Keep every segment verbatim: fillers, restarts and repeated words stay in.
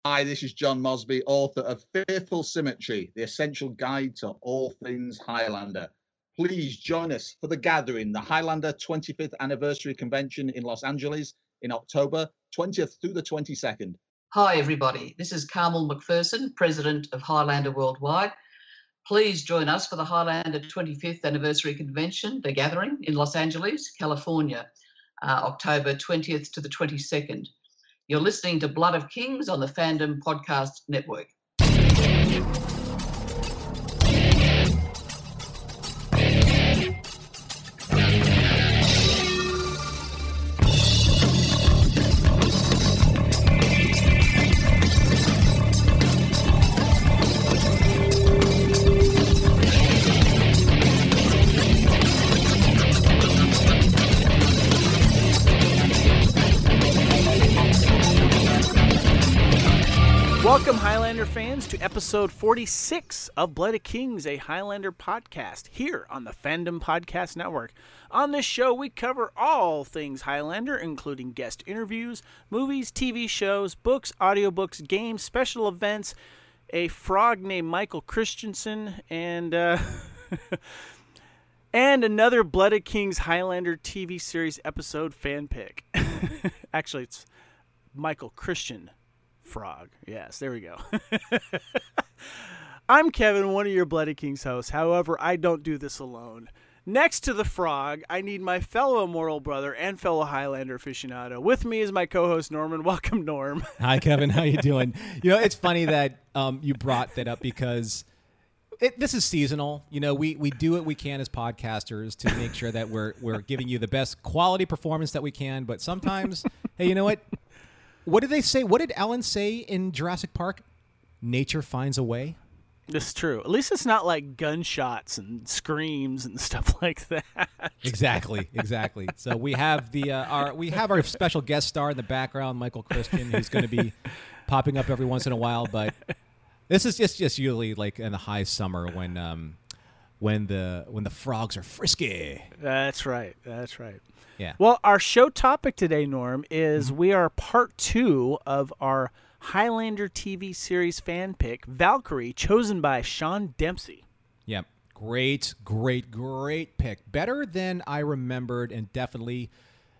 Hi, this is John Mosby, author of Fearful Symmetry, the essential guide to all things Highlander. Please join us for the gathering, the Highlander twenty-fifth Anniversary Convention in Los Angeles in October twentieth through the twenty-second. Hi, everybody. This is Carmel McPherson, President of Highlander Worldwide. Please join us for the Highlander twenty-fifth Anniversary Convention, the gathering in Los Angeles, California, uh, October twentieth to the twenty-second. You're listening to Blood of Kings on the Fandom Podcast Network. Welcome, Highlander fans, to episode forty-six of Blood of Kings, a Highlander podcast, here on the Fandom Podcast Network. On this show, we cover all things Highlander, including guest interviews, movies, T V shows, books, audiobooks, games, special events, a frog named Michael Christensen, and uh, and another Blood of Kings Highlander T V series episode fan pick. Actually, it's Michael Christian Frog. Yes, there we go. I'm Kevin, one of your Blood of Kings hosts. However, I don't do this alone. Next to the frog, I need my fellow immortal brother and fellow Highlander aficionado. With me is my co-host Norman. Welcome, Norm. Hi, Kevin. How you doing? You know, it's funny that um, you brought that up because it, this is seasonal. You know, we, we do what we can as podcasters to make sure that we're we're giving you the best quality performance that we can. But sometimes, hey, you know what? What did they say? What did Ellen say in Jurassic Park? Nature finds a way. This is true. At least it's not like gunshots and screams and stuff like that. Exactly, exactly. So we have the uh, our we have our special guest star in the background, Michael Christian, who's going to be popping up every once in a while. But this is just just usually like in the high summer when um when the when the frogs are frisky. That's right. That's right. Yeah. Well, our show topic today, Norm, is mm-hmm. we are part two of our Highlander T V series fan pick, Valkyrie, chosen by Sean Dempsey. Yep. Great, great, great pick. Better than I remembered, and definitely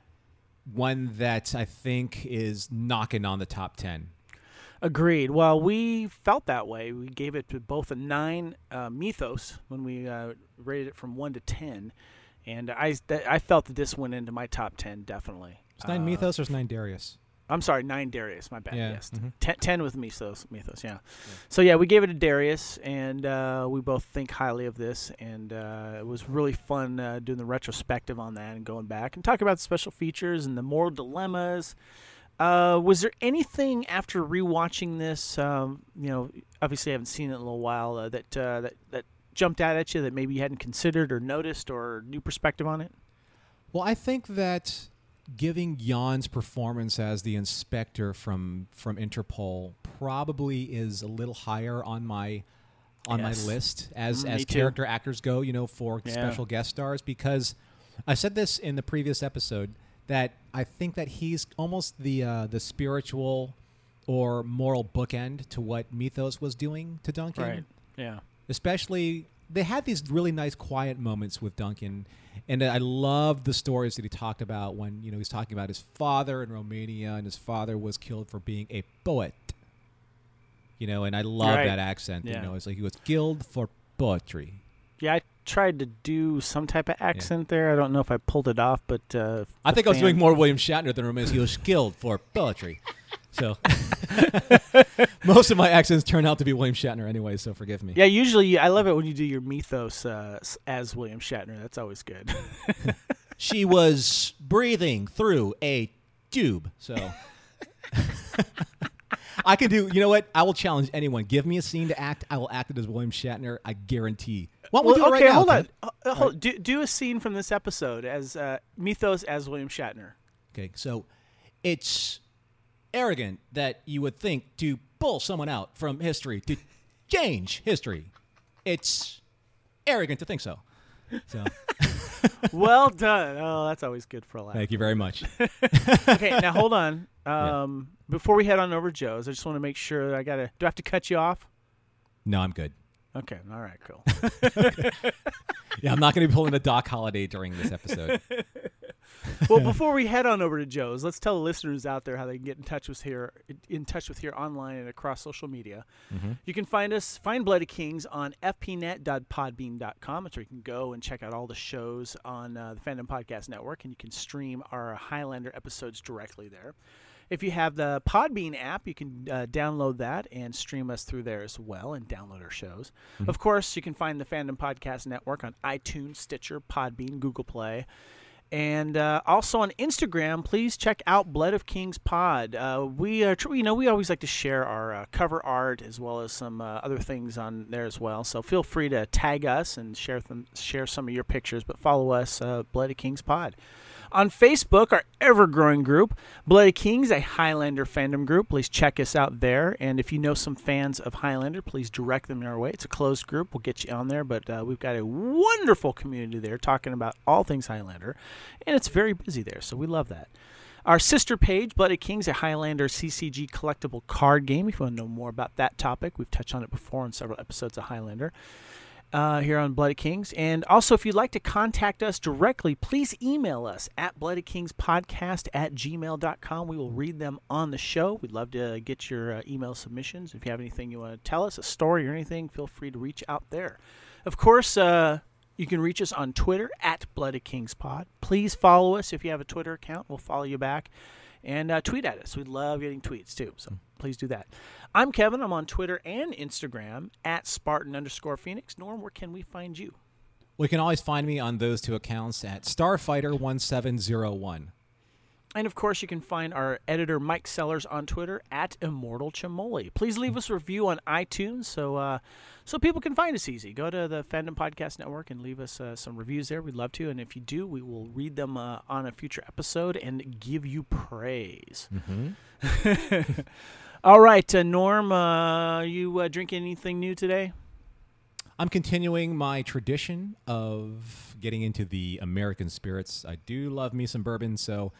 one that I think is knocking on the top ten. Agreed. Well, we felt that way. We gave it to both a nine uh, Mythos when we uh, rated it from one to ten. And I, I felt that this went into my top ten, definitely. It's nine uh, Mythos or is nine Darius? I'm sorry, nine Darius. My bad. Yeah. Yes, mm-hmm. ten, ten with Mythos. Mythos, yeah. yeah. So yeah, we gave it to Darius, and uh, we both think highly of this. And uh, it was really fun uh, doing the retrospective on that and going back and talking about the special features and the moral dilemmas. Uh, was there anything after rewatching this? Um, you know, obviously I haven't seen it in a little while. Uh, that uh, that that. jumped out at you that maybe you hadn't considered or noticed or new perspective on it? Well, I think that giving Jan's performance as the inspector from from Interpol probably is a little higher on my on yes. my list as mm, as character actors go, you know, for yeah. special guest stars, because I said this in the previous episode that I think that he's almost the uh, the spiritual or moral bookend to what Mythos was doing to Duncan. Right. Yeah. Especially, they had these really nice quiet moments with Duncan, and I loved the stories that he talked about when, you know, he's talking about his father in Romania, and his father was killed for being a poet. You know, and I love right. that accent. Yeah. You know, it's like he was killed for poetry. Yeah, I tried to do some type of accent yeah. there. I don't know if I pulled it off, but uh, I think fan... I was doing more William Shatner than Romance. He was killed for poetry. So most of my accents turn out to be William Shatner anyway, so forgive me. Yeah, usually I love it when you do your Mythos uh, as William Shatner. That's always good. She was breathing through a tube. So I can do, you know what? I will challenge anyone. Give me a scene to act. I will act it as William Shatner. I guarantee. What well, we do okay, right now, hold Ken? on. Uh, hold, do, do a scene from this episode as uh, Mythos as William Shatner. Okay, so it's arrogant that you would think to pull someone out from history to change history. It's arrogant to think so. So Well done. Oh, that's always good for a laugh. Thank you very much. Okay, now hold on. Um, Yeah. Before we head on over to Joe's, I just want to make sure that I got to. Do I have to cut you off? No, I'm good. Okay. All right. Cool. Yeah, I'm not going to be pulling a Doc Holliday during this episode. Well, before we head on over to Joe's, let's tell the listeners out there how they can get in touch with here, in touch with here online and across social media. Mm-hmm. You can find us, find Bloody Kings on f p net dot podbean dot com. That's where you can go and check out all the shows on uh, the Fandom Podcast Network, and you can stream our Highlander episodes directly there. If you have the Podbean app, you can uh, download that and stream us through there as well and download our shows. Mm-hmm. Of course, you can find the Fandom Podcast Network on iTunes, Stitcher, Podbean, Google Play. And uh, also on Instagram, please check out Blood of Kings Pod. Uh, we are, you know, we always like to share our uh, cover art as well as some uh, other things on there as well. So feel free to tag us and share them, share some of your pictures. But follow us, uh, Blood of Kings Pod. On Facebook, our ever-growing group, Bloody Kings, a Highlander fandom group. Please check us out there. And if you know some fans of Highlander, please direct them our way. It's a closed group. We'll get you on there. But uh, we've got a wonderful community there talking about all things Highlander. And it's very busy there, so we love that. Our sister page, Bloody Kings, a Highlander C C G collectible card game. If you want to know more about that topic, we've touched on it before in several episodes of Highlander. Uh, here on Bloody Kings. And also, if you'd like to contact us directly, please email us at bloodykingspodcast at gmail dot com. We will read them on the show. We'd love to get your uh, email submissions. If you have anything you want to tell us, a story or anything, feel free to reach out there. Of course, uh, you can reach us on Twitter at bloodykingspod. Please follow us if you have a Twitter account. We'll follow you back. And uh, tweet at us. We love getting tweets, too. So please do that. I'm Kevin. I'm on Twitter and Instagram at Spartan underscore Phoenix. Norm, where can we find you? Well, you can always find me on those two accounts at Starfighter one seven zero one. And, of course, you can find our editor, Mike Sellers, on Twitter at Immortal Chimoli. Please leave us a review on iTunes so uh, so people can find us easy. Go to the Fandom Podcast Network and leave us uh, some reviews there. We'd love to. And if you do, we will read them uh, on a future episode and give you praise. Mm-hmm. All right, uh, Norm, uh, are you uh, drinking anything new today? I'm continuing my tradition of getting into the American spirits. I do love me some bourbon, so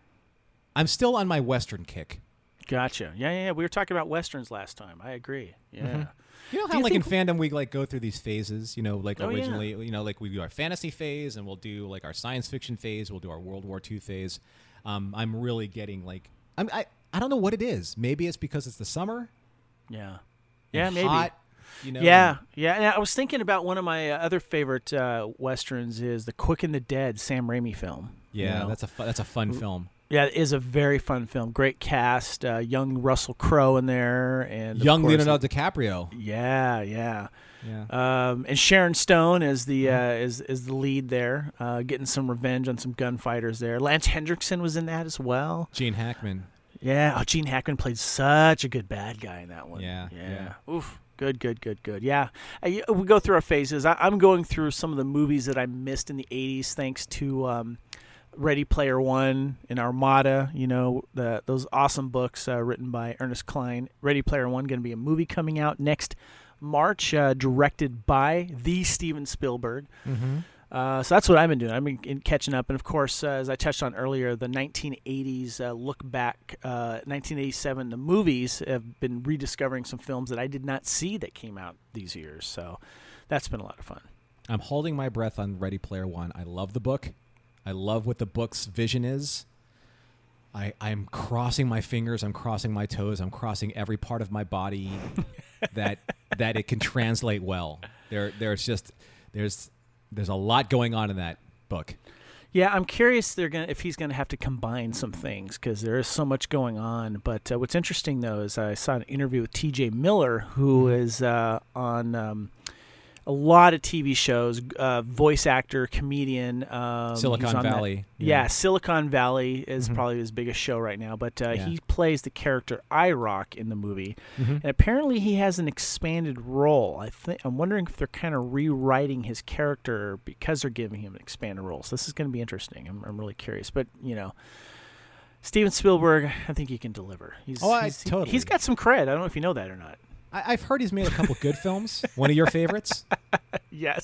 I'm still on my Western kick. Gotcha. Yeah, yeah, yeah. We were talking about Westerns last time. I agree. Yeah. Mm-hmm. You know how, you like, in think- fandom, we, like, go through these phases, you know, like, Oh, yeah. originally, you know, like, we do our fantasy phase, and we'll do, like, our science fiction phase, we'll do our World War Two phase. Um, I'm really getting, like, I'm, I I don't know what it is. Maybe it's because it's the summer. Yeah. and Yeah, maybe. hot, you know. Yeah, and- yeah. And I was thinking about one of my uh, other favorite uh, Westerns is the Quick and the Dead Sam Raimi film. you yeah, know? that's a fu- that's a fun film. Yeah, it is a very fun film. Great cast. Uh, young Russell Crowe in there. and of Young course- Leonardo DiCaprio. Yeah, yeah. Yeah. Um, and Sharon Stone is the uh, is is the lead there, uh, getting some revenge on some gunfighters there. Lance Hendrickson was in that as well. Gene Hackman. Yeah, oh, Gene Hackman played such a good bad guy in that one. Yeah, yeah. Oof, good, good, good, good. Yeah, I, we go through our phases. I, I'm going through some of the movies that I missed in the eighties thanks to um, Ready Player One and Armada. You know, the those awesome books uh, written by Ernest Cline. Ready Player One going to be a movie coming out next March, uh, directed by the Steven Spielberg. Mm-hmm. Uh, so that's what I've been doing. I've been in catching up. And, of course, uh, as I touched on earlier, the nineteen eighties uh, look back, uh, nineteen eighty-seven, the movies have been rediscovering some films that I did not see that came out these years. So that's been a lot of fun. I'm holding my breath on Ready Player One. I love the book. I love what the book's vision is. I, I'm crossing my fingers. I'm crossing my toes. I'm crossing every part of my body that that it can translate well. There, there's just there's there's a lot going on in that book. Yeah, I'm curious they're gonna if he's going to have to combine some things because there is so much going on. But uh, what's interesting, though, is I saw an interview with T J Miller, who Mm-hmm. is uh, on um, a lot of T V shows, uh, voice actor, comedian. Um, Silicon he's on that- Valley. Yeah, Silicon Valley is Mhm. probably his biggest show right now. But uh, Yeah. he plays the character IROC in the movie. Mhm. And apparently he has an expanded role. I think I'm wondering if they're kind of rewriting his character because they're giving him an expanded role. So this is going to be interesting. I'm, I'm really curious. But, you know, Steven Spielberg, I think he can deliver. He's, Oh, I- he's, he- totally. he's got some cred. I don't know if you know that or not. I, I've heard he's made a couple good films. One of your favorites? Yes.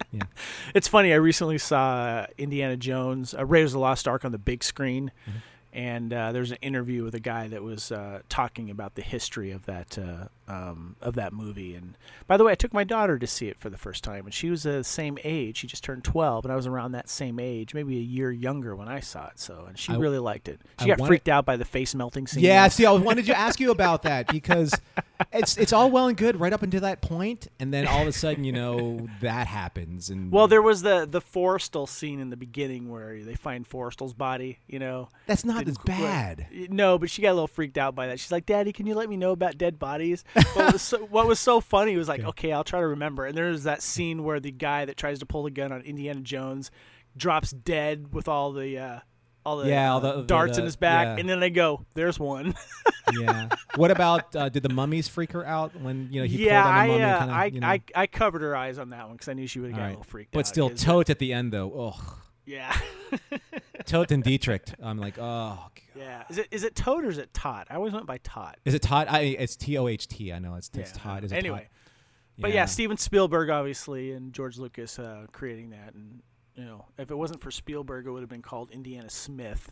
Yeah. It's funny. I recently saw uh, Indiana Jones, uh, Raiders of the Lost Ark on the big screen, Mm-hmm. and uh, there's an interview with a guy that was uh, talking about the history of that uh, um, of that movie. And by the way, I took my daughter to see it for the first time, and she was the same age. She just turned twelve, and I was around that same age, maybe a year younger when I saw it. So, and she I- really liked it. She I got wanted- freaked out by the face melting scene. Yeah, though. see, I wanted to ask you about that because it's it's all well and good right up until that point, and then all of a sudden, you know, that happens. And Well, there was the the Forrestal scene in the beginning where they find Forrestal's body. You know, that's not Didn't as qu- bad. No, but she got a little freaked out by that. She's like, "Daddy, can you let me know about dead bodies?" What was so, what was so funny was like, "Okay, I'll try to remember." And there's that scene where the guy that tries to pull the gun on Indiana Jones drops dead with all the uh, all the, Yeah, all uh, the- the- darts the- in his back, yeah. and then they go, "There's one." Yeah. What about uh, did the mummies freak her out when you know he yeah, pulled on the I, mummy? uh, kinda, I, you know? I I covered her eyes on that one because I knew she would have All got right. a little freaked But out. still, 'cause, uh, Tote at the end though. Ugh. Yeah. Tote and Dietrich. I'm like, oh. God. Yeah. Is it is it Toad or is it Tot? I always went by Tot. Is it Todd? I, it's T O H T. I know it's, it's Yeah. Todd. Is it Anyway. Todd? But yeah, Steven Spielberg obviously and George Lucas uh, creating that, and you know, if it wasn't for Spielberg, it would have been called Indiana Smith.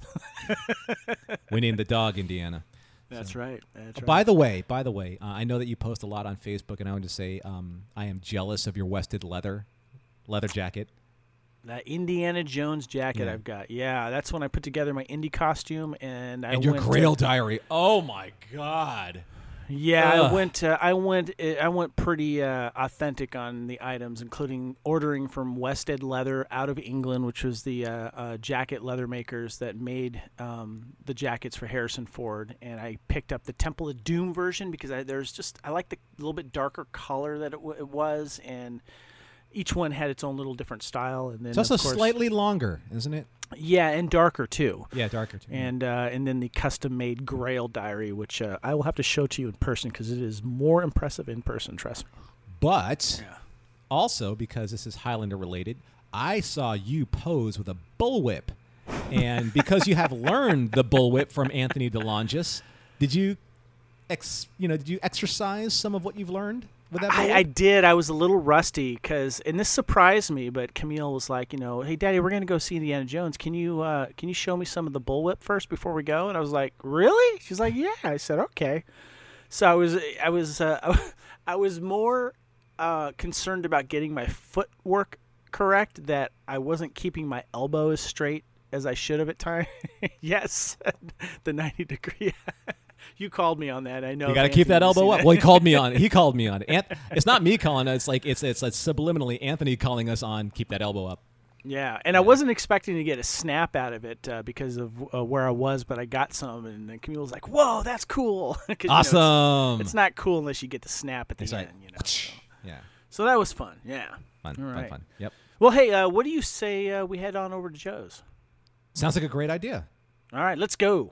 we named the dog Indiana. That's right. That's right. By the way, by the way, uh, I know that you post a lot on Facebook, and I want to say um, I am jealous of your Wested leather leather jacket. that Indiana Jones jacket Yeah. I've got. Yeah, that's when I put together my Indy costume, and I And your went Grail to, diary. Oh my God. Yeah, Ugh. I went. Uh, I went. uh, I went pretty uh, authentic on the items, including ordering from Wested Leather out of England, which was the uh, uh, jacket leather makers that made um, the jackets for Harrison Ford. And I picked up the Temple of Doom version because I, there's just I like the little bit darker color that it, w- it was, and each one had its own little different style. And then It's also of course, slightly longer, isn't it? yeah, and darker too. Yeah, darker too. And uh, and then the custom-made Grail diary, which uh, I will have to show to you in person because it is more impressive in person. Trust me. But Yeah. also, because this is Highlander related, I saw you pose with a bullwhip, and because you have learned the bullwhip from Anthony DeLongis, did you, ex, you know, did you exercise some of what you've learned with that bullwhip? I, I did. I was a little rusty because, and this surprised me. But Camille was like, you know, hey, Daddy, we're gonna go see Indiana Jones. Can you, uh, can you show me some of the bullwhip first before we go? And I was like, really? She's like, yeah. I said, okay. So I was, I was, uh, I was more uh, concerned about getting my footwork correct, that I wasn't keeping my elbow as straight as I should have at times. Yes, the ninety degree. You called me on that. I know. You got to if keep that Anthony elbow was up. seeing Well, he called me on it. He called me on it. Anth- it's not me calling us. It's like it's it's like subliminally Anthony calling us on. Keep that elbow up. Yeah, and I wasn't expecting to get a snap out of it uh, because of uh, where I was, but I got some, and then Camille was like, "Whoa, that's cool!" 'Cause, you know, it's- Awesome. it's, not cool unless you get the snap at the It's end, like, you know. So. yeah, So that was fun. Yeah. fun, All fun, right. fun. Yep. Well, hey, uh, what do you say uh, we head on over to Joe's? Sounds like a great idea. All right, let's go.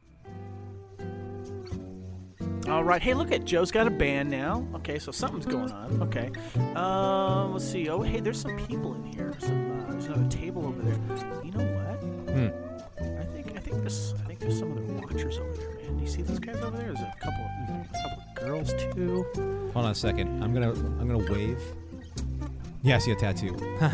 All right. Hey, look at Joe's got a band now. Okay, so something's going on. Okay. Um, let's see. Oh, hey, there's some people in here. Some uh, there's another table over there. You know what? Hmm. I think I think there's I think there's some other watchers over there, man. Do you see those guys over there? There's a couple of, a couple of girls too. Hold on a second. I'm gonna I'm gonna wave. Yeah, I see a tattoo.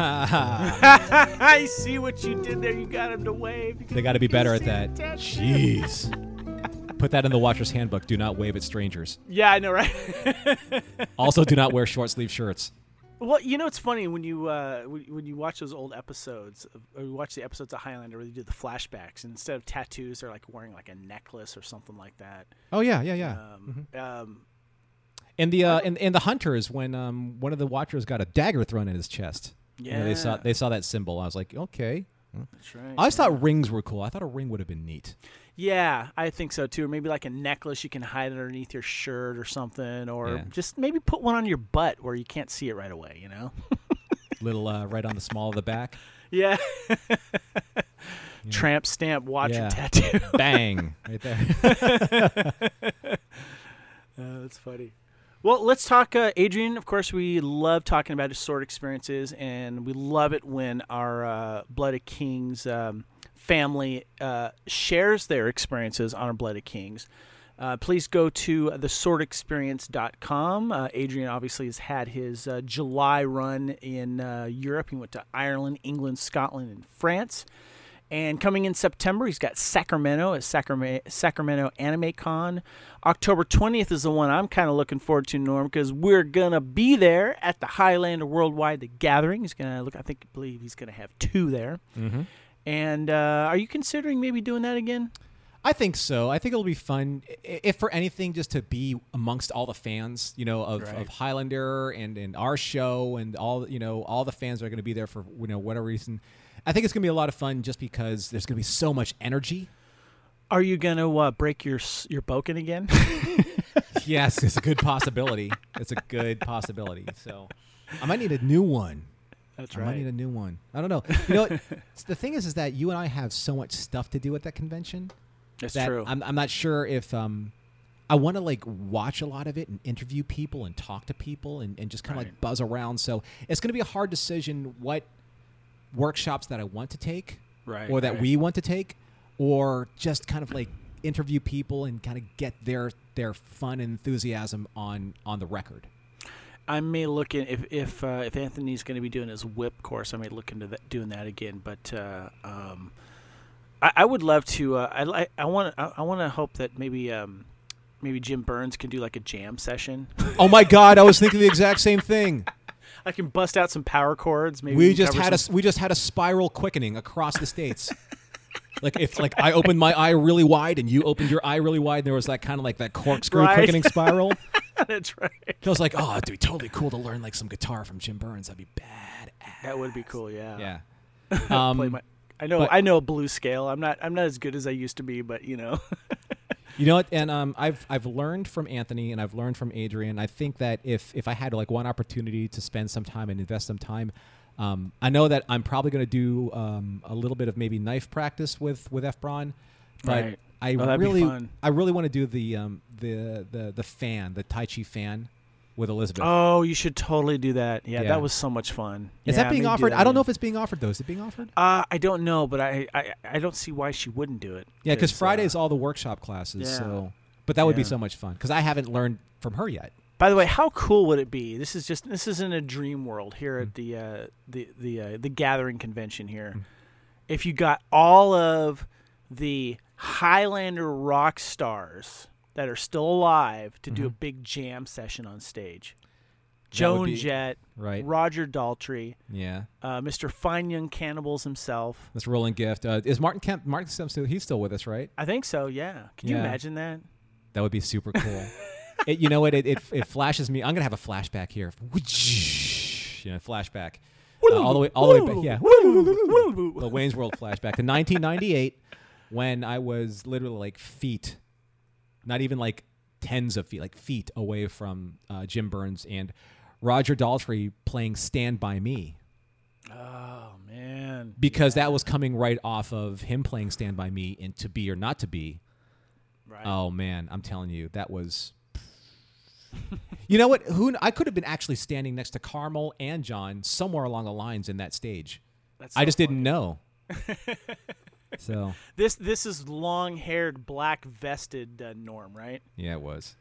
I see what you did there. You got him to wave. They got to be better at that. Tattoo. Jeez. Put that in the Watcher's Handbook. Do not wave at strangers. Yeah, I know, right? Also, do not wear short sleeve shirts. Well, you know, it's funny when you uh, when, when you watch those old episodes, of, or you watch the episodes of Highlander where they do the flashbacks, and instead of tattoos, they're like wearing like a necklace or something like that. Oh yeah, yeah, yeah. Um, um, And the uh, and, and the hunters, when um, one of the Watchers got a dagger thrown in his chest. You know, they saw Yeah. they saw that symbol. I was like, okay. that's right. I always thought rings were cool. I thought a ring would have been neat. Yeah, I think so too. Or maybe like a necklace you can hide underneath your shirt or something, or Yeah. just maybe put one on your butt where you can't see it right away. You know? Little uh, right on the small of the back. Yeah. Tramp stamp watcher Yeah. tattoo. Bang. Right there. Uh, that's funny. Well, let's talk uh, Adrian. Of course, we love talking about his sword experiences, and we love it when our uh, Blood of Kings um, family uh, shares their experiences on our Blood of Kings. Uh, please go to the sword experience dot com. Uh, Adrian obviously has had his uh, July run in uh, Europe. He went to Ireland, England, Scotland, and France. And coming in September, he's got Sacramento at Sacramento, Sacramento Anime Con. October twentieth is the one I'm kind of looking forward to, Norm, because we're going to be there at the Highlander Worldwide The Gathering. He's going to look, I think, believe he's going to have two there. Mm-hmm. And uh, are you considering maybe doing that again? I think so. I think it'll be fun, if for anything, just to be amongst all the fans, you know, of, Right. of Highlander and, and our show, and all, you know, all the fans are going to be there for, you know, whatever reason. I think it's going to be a lot of fun just because there's going to be so much energy. Are you going to uh, break your your Boken again? Yes, it's a good possibility. It's a good possibility. So I might need a new one. That's I right. might need a new one. I don't know. You know, what? The thing is, is that you and I have so much stuff to do at that convention. That's that true. I'm, I'm not sure if um, I want to like watch a lot of it and interview people and talk to people and, and just kind of Right. like buzz around. So it's going to be a hard decision what workshops that I want to take, Right, or that right. we want to take, or just kind of like interview people and kind of get their their fun and enthusiasm on on the record. I may look in if if uh, if Anthony's going to be doing his whip course, I may look into that, doing that again. But uh, um, I, I would love to. Uh, I li- I want I, I want to hope that maybe um, maybe Jim Burns can do like a jam session. Oh my God, I was thinking the exact same thing. I can bust out some power chords. Maybe We can just cover had some- a we just had a spiral quickening across the states. Like if like I opened my eye really wide and you opened your eye really wide, and there was that kind of like that corkscrew Right. quickening spiral. That's right. I was like, oh, it'd be totally cool to learn like some guitar from Jim Burns. That'd be bad. That would be cool. Yeah. Yeah. Play Um, my, I know but- I know a blues scale. I'm not I'm not as good as I used to be, but you know. You know what? And um, I've I've learned from Anthony and I've learned from Adrian. I think that if if I had like one opportunity to spend some time and invest some time, um, I know that I'm probably going to do um, a little bit of maybe knife practice with with Efron, but Right. I Oh, that'd be really fun. I really want to do the um, the the the fan, the Tai Chi fan, with Elizabeth. Oh, you should totally do that. Yeah, Yeah. that was so much fun. Is Yeah, that being maybe do offered? that I don't know again. if it's being offered though. Is it being offered? Uh, I don't know, but I, I I don't see why she wouldn't do it. Yeah, because 'cause, Friday's uh, all the workshop classes. yeah. So, but that would be Yeah. so much fun because I haven't learned from her yet. By the way, how cool would it be? This is just this is in a dream world here Mm. at the uh, the the uh, the Gathering convention here. Mm. If you got all of the Highlander rock stars that are still alive to do a Mhm. big jam session on stage. That would Joan be- Jett, Right. Roger Daltrey, Yeah. uh, Mister Fine Young Cannibals himself. That's Roland Gift. Uh, is Martin Kemp? Martin Kemp still? He's still with us, right? I think so. Yeah. Can you Yeah. imagine that? That would be super cool. it, you know what? It, it it flashes me. I'm gonna have a flashback here. You know, flashback. Uh, all the way, all the way back. Yeah. The Wayne's World flashback to nineteen ninety-eight, when I was literally like feet, not even like tens of feet, like feet away from uh, Jim Burns and Roger Daltrey playing "Stand by Me." Oh man. Because that was coming right off of him playing "Stand by Me" in "To Be or Not to Be." Right. Oh man, I'm telling you, that was. You know what? Who I could have been actually standing next to Carmel and John somewhere along the lines in that stage. That's I so just didn't funny. know. So This this is long-haired, black vested uh, Norm, right? yeah, it was.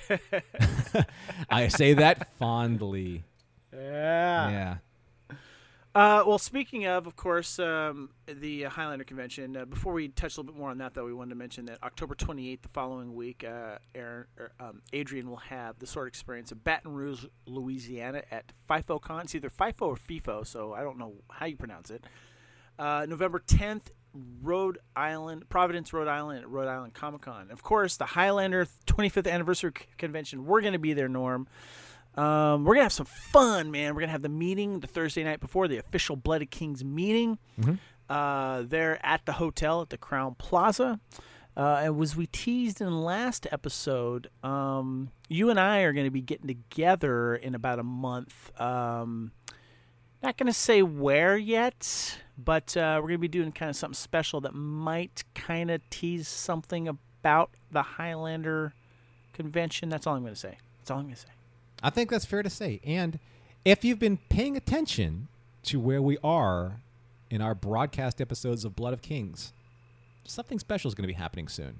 I say that fondly. Yeah. Yeah. Uh, well, speaking of, of course, um, the uh, Highlander Convention. Uh, before we touch a little bit more on that, though, we wanted to mention that October twenty-eighth, the following week, uh, Aaron, er, um, Adrian will have the Sword Experience in Baton Rouge, Louisiana, at FIFO-Con. It's either FIFO or FIFO, so I don't know how you pronounce it. Uh, November tenth, Rhode Island, Providence, Rhode Island, at Rhode Island Comic-Con. Of course, the Highlander twenty-fifth Anniversary C- Convention. We're going to be there, Norm. Um, we're going to have some fun, man. We're going to have the meeting the Thursday night before, the official Blooded Kings meeting. Mhm. Uh, there at the hotel at the Crown Plaza. Uh, and as we teased in the last episode, um, you and I are going to be getting together in about a month. Um, not going to say where yet, but uh, we're going to be doing kind of something special that might kind of tease something about the Highlander convention. That's all I'm going to say. That's all I'm going to say. I think that's fair to say. And if you've been paying attention to where we are in our broadcast episodes of Blood of Kings, something special is going to be happening soon.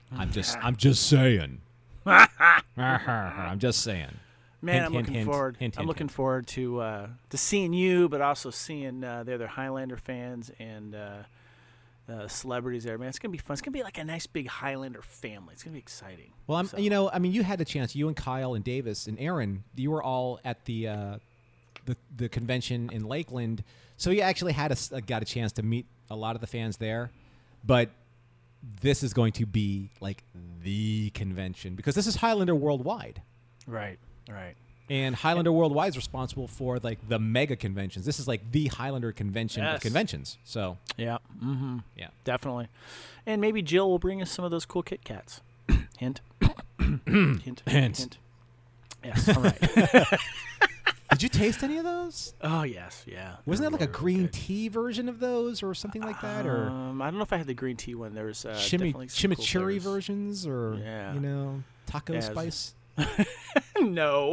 I'm just I'm just saying. I'm just saying. Man, Hint, I'm hint, looking hint, forward. hint, I'm hint, looking hint. forward to uh, to seeing you, but also seeing uh, the other Highlander fans and uh, uh, celebrities there. Man, it's gonna be fun. It's gonna be like a nice big Highlander family. It's gonna be exciting. Well, I'm, So- you know, I mean, you had a chance. You and Kyle and Davis and Aaron, you were all at the uh, the the convention in Lakeland, so you actually had a, s- uh, got a chance to meet a lot of the fans there. But this is going to be like the convention because this is Highlander Worldwide, Right, right. and Highlander Worldwide is responsible for like the mega conventions. This is like the Highlander convention Yes. of conventions. So Yeah, mm-hmm. yeah, Definitely. And maybe Jill will bring us some of those cool Kit Kats. Hint. hint. Hint. Hint. Yes. All right. did you taste any of those? Oh yes, yeah. Wasn't They that like a were green good. tea version of those or something like that, or Um, I don't know if I had the green tea one. There's uh, Chimi- definitely some cool chimichurri flavors. versions, or Yeah. you know, taco Yeah, spice? No.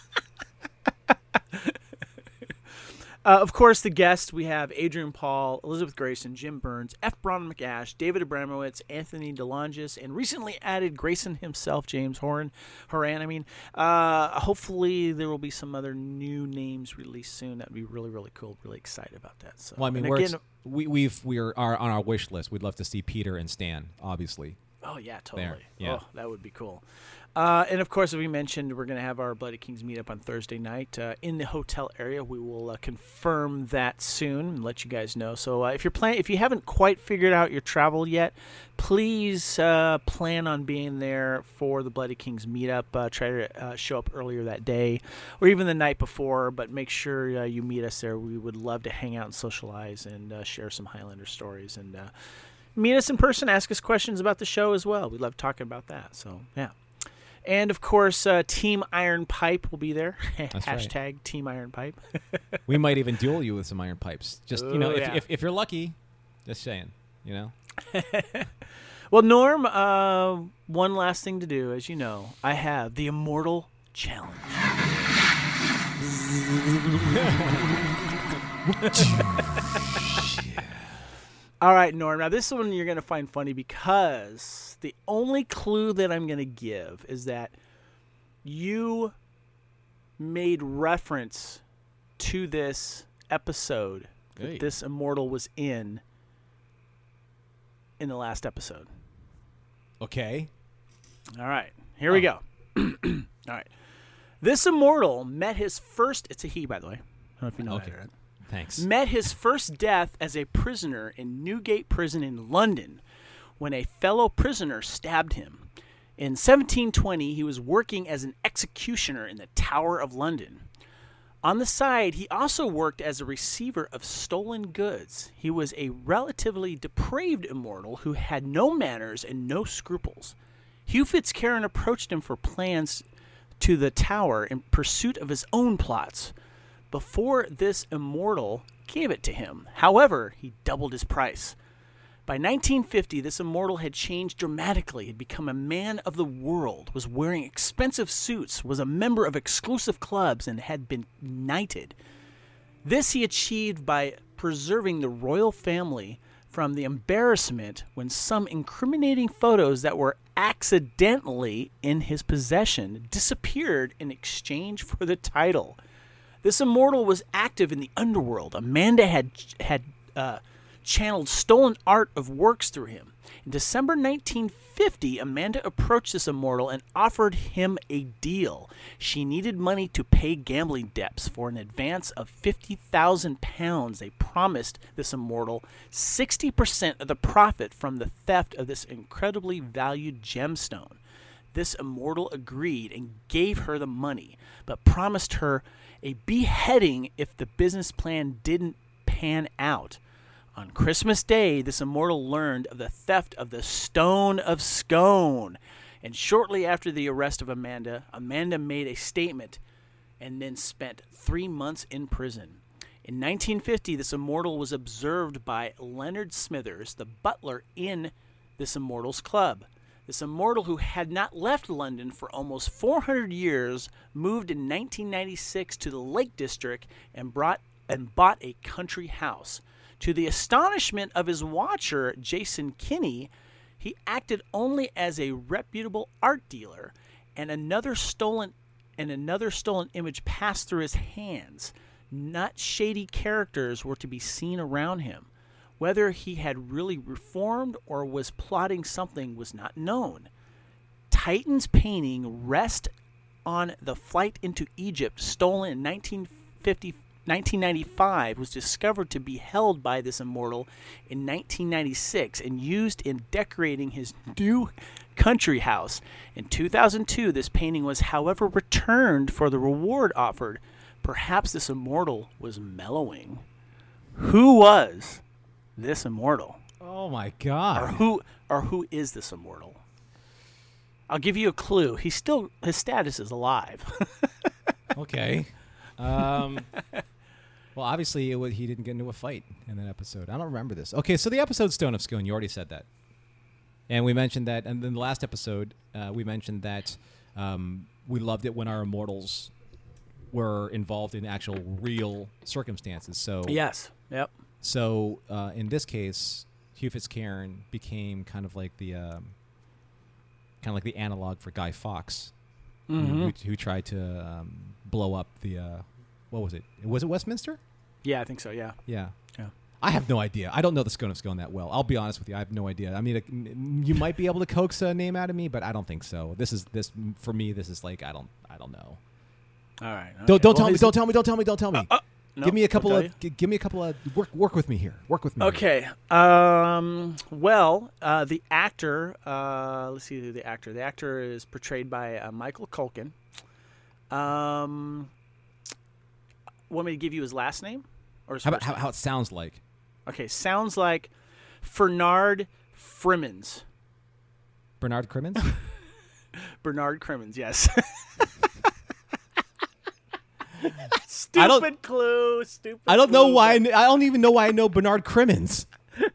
Uh, of course, the guests, we have Adrian Paul, Elizabeth Grayson, Jim Burns, F. Braun McAsh, David Abramowitz, Anthony DeLongis, and recently added Grayson himself, James Horan. Horan, I mean. Uh, hopefully, there will be some other new names released soon. That'd be really, really cool. Really excited about that. So, Well, I mean, and we're again, ex- we we've we are, are on our wish list. We'd love to see Peter and Stan, obviously. oh yeah, totally. yeah. Oh, that would be cool. Uh, and of course, as we mentioned, we're going to have our Bloody Kings meetup on Thursday night uh, in the hotel area. We will uh, confirm that soon and let you guys know. So uh, if you're plan- if you haven't quite figured out your travel yet, please uh, plan on being there for the Bloody Kings meetup. Uh, try to uh, show up earlier that day or even the night before, but make sure uh, you meet us there. We would love to hang out and socialize and uh, share some Highlander stories and uh, meet us in person. Ask us questions about the show as well. We love talking about that. So yeah. And, of course, uh, Team Iron Pipe will be there. Hashtag right. Team Iron Pipe. We might even duel you with some iron pipes. Just you know, Oh, if, yeah. if if you're lucky, just saying, you know. Well, Norm, uh, one last thing to do. As you know, I have the Immortal Challenge. All right, Norm. Now, this one you're going to find funny because the only clue that I'm going to give is that you made reference to this episode that Hey. this immortal was in in the last episode. Okay. All right, here we go. All right. This immortal met his first, it's a he, by the way. I don't know if you know Okay. that, right? Thanks. Met his first death as a prisoner in Newgate Prison in London when a fellow prisoner stabbed him. In seventeen twenty, he was working as an executioner in the Tower of London. On the side, he also worked as a receiver of stolen goods. He was a relatively depraved immortal who had no manners and no scruples. Hugh Fitzcairn approached him for plans to the tower in pursuit of his own plots before this immortal gave it to him. However, he doubled his price. By nineteen fifty, this immortal had changed dramatically, had become a man of the world, was wearing expensive suits, was a member of exclusive clubs, and had been knighted. This he achieved by preserving the royal family from the embarrassment when some incriminating photos that were accidentally in his possession disappeared in exchange for the title. This immortal was active in the underworld. Amanda had had uh, channeled stolen art of works through him. In December nineteen fifty, Amanda approached this immortal and offered him a deal. She needed money to pay gambling debts. For an advance of fifty thousand pounds, they promised this immortal sixty percent of the profit from the theft of this incredibly valued gemstone. This immortal agreed and gave her the money, but promised her a beheading if the business plan didn't pan out. On Christmas Day, this immortal learned of the theft of the Stone of Scone. And shortly after the arrest of Amanda, Amanda made a statement and then spent three months in prison. In nineteen fifty, this immortal was observed by Leonard Smithers, the butler in this immortal's club. This immortal, who had not left London for almost four hundred years, moved in nineteen ninety-six to the Lake District and brought and bought a country house. To the astonishment of his watcher, Jason Kinney, He acted only as a reputable art dealer, and another stolen and another stolen image passed through his hands. Not shady characters were to be seen around him. Whether he had really reformed or was plotting something was not known. Titan's painting Rest on the Flight into Egypt, stolen in nineteen fifty, nineteen ninety-five, was discovered to be held by this immortal in nineteen ninety-six and used in decorating his new country house. In two thousand two, this painting was, however, returned for the reward offered. Perhaps this immortal was mellowing. Who was this immortal? Oh my Or God. who or who is this immortal? I'll give you a clue. He's still his status is alive. Okay. Um, well, obviously, it was, he didn't get into a fight in that episode. I don't remember this. Okay, so the episode Stone of Scone, you already said that. And we mentioned that, and then the last episode, uh, we mentioned that um, we loved it when our immortals were involved in actual real circumstances. So Yes. Yep. So uh, in this case, Hugh Fitzcairn became kind of like the um, kind of like the analog for Guy Fawkes, Mm-hmm. who, who tried to um, blow up the uh, what was it? Was it Westminster? Yeah, I think so. Yeah. Yeah. Yeah. I have no idea. I don't know the Scone of Scone that well. I'll be honest with you. I have no idea. I mean, it, you might be able to coax a name out of me, but I don't think so. This is this for me. This is like I don't. I don't know. All right. Don't okay. don't Well, tell me. his- Don't tell me. Don't tell me. Don't tell me. Uh, no, give me a won't couple tell of. you. G- give me a couple of. Work work with me here. Work with me. here. Okay. Um, well, uh, the actor. Uh, let's see who the actor. The actor is portrayed by uh, Michael Culkin. Um, want me to give you his last name, or his How about first how, name? how it sounds like? Okay, sounds like Fernard Frimmins. Bernard Crimmins. Bernard Crimmins. Yes. Stupid I don't- clue. Stupid. I don't know clue, why. I, but kn- I don't even know why I know Bernard Crimmins.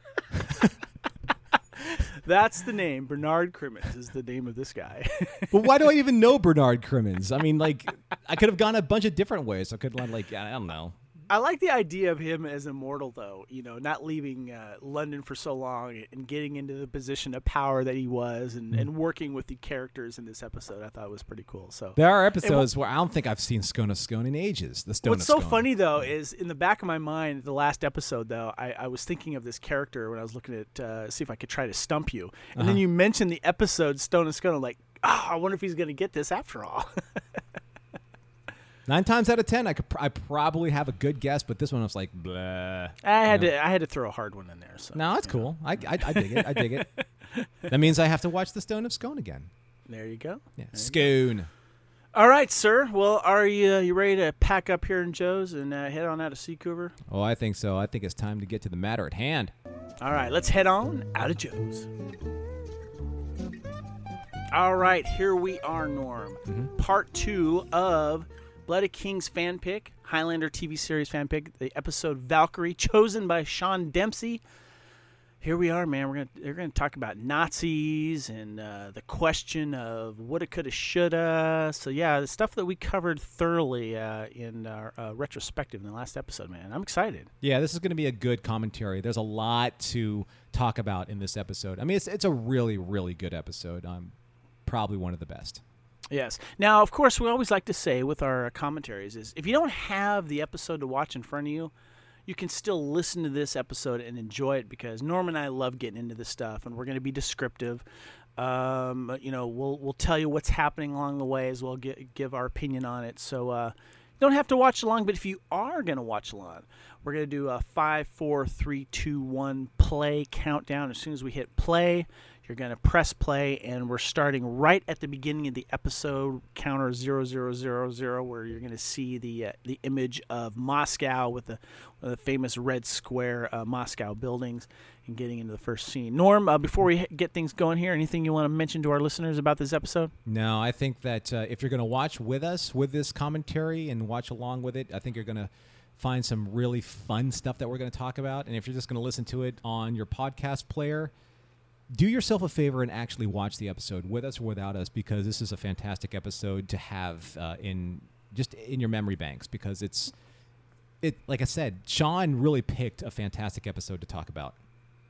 That's the name. Bernard Crimmins is the name of this guy. But why do I even know Bernard Crimmins? I mean, like, I could have gone a bunch of different ways. I could, like, I don't know. I like the idea of him as immortal, though. You know, not leaving uh, London for so long and getting into the position of power that he was, and, and working with the characters in this episode. I thought was pretty cool. So There are episodes where I don't think I've seen Scone of Scone in ages. The Stone what's of so Scone. funny though is in the back of my mind, the last episode though, I, I was thinking of this character when I was looking at uh, see if I could try to stump you, and then Uh-huh. you mentioned the episode Stone and Scone. I'm like, oh, I wonder if he's going to get this after all. Nine times out of ten, I could, pr- I probably have a good guess, but this one I was like, blah. I had No. to I had to throw a hard one in there. So No, it's cool. I, I, I dig it. I dig it. That means I have to watch the Stone of Scone again. there you go. Yeah, There you Scone. All right, sir. Well, are you uh, you ready to pack up here in Joe's and uh, head on out of Seacouver? Oh, I think so. I think it's time to get to the matter at hand. All right, let's head on out of Joe's. All right, here we are, Norm. Mhm. Part two of Blood of Kings fan pick, Highlander T V series fan pick, the episode Valkyrie, chosen by Sean Dempsey. Here we are, man. We're gonna we're gonna talk about Nazis and uh, the question of woulda, coulda, shoulda. So yeah, the stuff that we covered thoroughly uh, in our uh, retrospective in the last episode, man. I'm excited. Yeah, this is going to be a good commentary. There's a lot to talk about in this episode. I mean, it's it's a really, really good episode. Um, probably one of the best. Yes. Now, of course, we always like to say with our commentaries is if you don't have the episode to watch in front of you, you can still listen to this episode and enjoy it because Norm and I love getting into this stuff, and we're going to be descriptive. Um, you know, we'll we'll tell you what's happening along the way as well, get, give our opinion on it. So uh, you don't have to watch along, but if you are going to watch along, we're going to do a five, four, three, two, one play countdown. As soon as we hit play, you're going to press play, and we're starting right at the beginning of the episode, counter zero zero zero zero, where you're going to see the uh, the image of Moscow with the, with the famous red square uh, Moscow buildings, and getting into the first scene. Norm, uh, before we get things going here, anything you want to mention to our listeners about this episode? No, I think that uh, if you're going to watch with us with this commentary and watch along with it, I think you're going to find some really fun stuff that we're going to talk about. And if you're just going to listen to it on your podcast player, do yourself a favor and actually watch the episode with us or without us, because this is a fantastic episode to have uh, in just in your memory banks, because it's it like I said, Sean really picked a fantastic episode to talk about.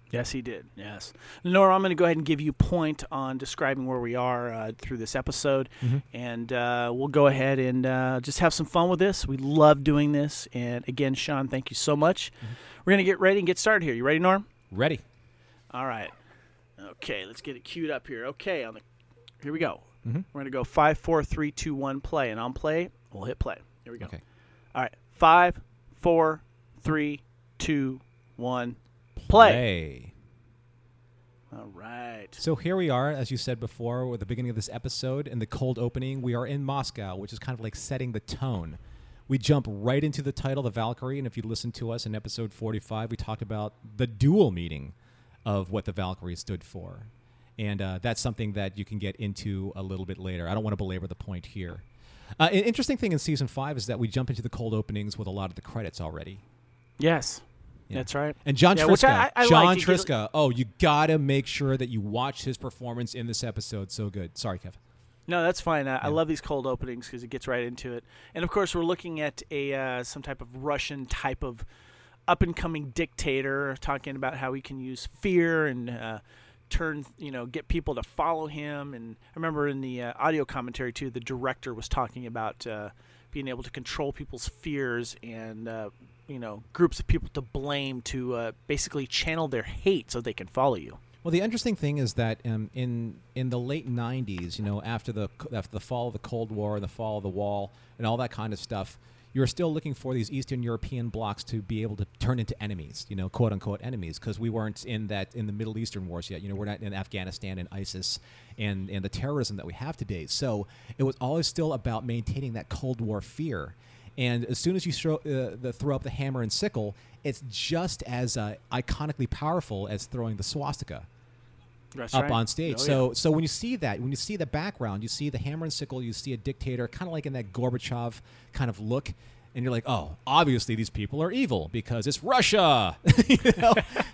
Yes, he did. Yes. Nora, I'm going to go ahead and give you point on describing where we are uh, through this episode. Mm-hmm. And uh, we'll go ahead and uh, just have some fun with this. We love doing this. And again, Sean, thank you so much. Mm-hmm. We're going to get ready and get started here. You ready, Norm? Ready. All right. Okay, let's get it queued up here. Okay, on the here we go. Mm-hmm. We're going to go five, four, three, two, one, play. And on play, we'll hit play. Here we go. Okay. All right. Five, four, three, two, one, play. Play. All right. So here we are, as you said before, at the beginning of this episode, in the cold opening. We are in Moscow, which is kind of like setting the tone. We jump right into the title, the Valkyrie, and if you listen to us in episode forty-five, we talk about the dual meaning of what the Valkyrie stood for. And uh, that's something that you can get into a little bit later. I don't want to belabor the point here. Uh, an interesting thing in Season five is that we jump into the cold openings with a lot of the credits already. Yes. Yeah. That's right. And John yeah, Triska. I, I John like. Triska. Get... Oh, you got to make sure that you watch his performance in this episode. So good. Sorry, Kev. No, that's fine. I, yeah. I love these cold openings because it gets right into it. And, of course, we're looking at a uh, some type of Russian type of up-and-coming dictator talking about how he can use fear and uh, turn, you know, get people to follow him. And I remember in the uh, audio commentary, too, the director was talking about uh, being able to control people's fears and, uh, you know, groups of people to blame to uh, basically channel their hate so they can follow you. Well, the interesting thing is that um, in in the late nineties, you know, after the after the fall of the Cold War and the fall of the Wall and all that kind of stuff, you were still looking for these Eastern European blocs to be able to turn into enemies, you know, quote unquote enemies, because we weren't in that in the Middle Eastern wars yet. You know, we're not in Afghanistan and ISIS and and the terrorism that we have today. So it was always still about maintaining that Cold War fear. And as soon as you throw, uh, the, throw up the hammer and sickle, it's just as uh, iconically powerful as throwing the swastika That's up right. on stage. Oh, so yeah. so when you see that, when you see the background, you see the hammer and sickle, you see a dictator, kind of like in that Gorbachev kind of look, and you're like, oh, obviously these people are evil because it's Russia. You know?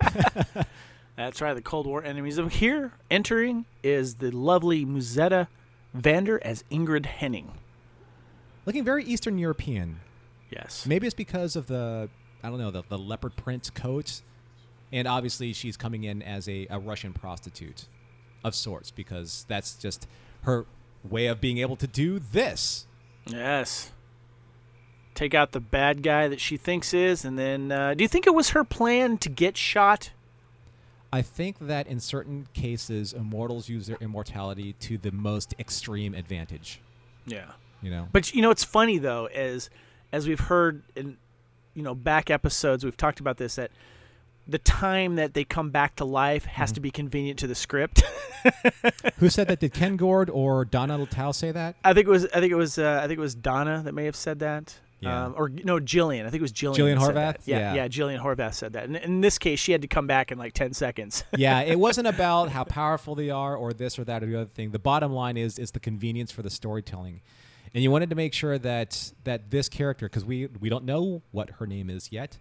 That's right, the Cold War enemies. And here, entering, is the lovely Musetta Vander as Ingrid Henning. Looking very Eastern European. Yes. Maybe it's because of the, I don't know, the, the leopard print coat. And obviously she's coming in as a, a Russian prostitute of sorts because that's just her way of being able to do this. Yes. Take out the bad guy that she thinks is, and then, uh, do you think it was her plan to get shot? I think that in certain cases, immortals use their immortality to the most extreme advantage. Yeah. You know? But, you know, it's funny, though, as as we've heard in, you know, back episodes, we've talked about this, that the time that they come back to life has Mm-hmm. to be convenient to the script. Who said that? Did Ken Gord or Donna Littell say that? I think it was. I think it was. Uh, I think it was Donna that may have said that. Yeah. Um, or no, Jillian. I think it was Jillian. Jillian that said Horvath? that. Yeah, Yeah. yeah. Jillian Horvath said that. And in this case, she had to come back in like ten seconds. Yeah, it wasn't about how powerful they are or this or that or the other thing. The bottom line is is the convenience for the storytelling. And you wanted to make sure that that this character, because we, we don't know what her name is yet,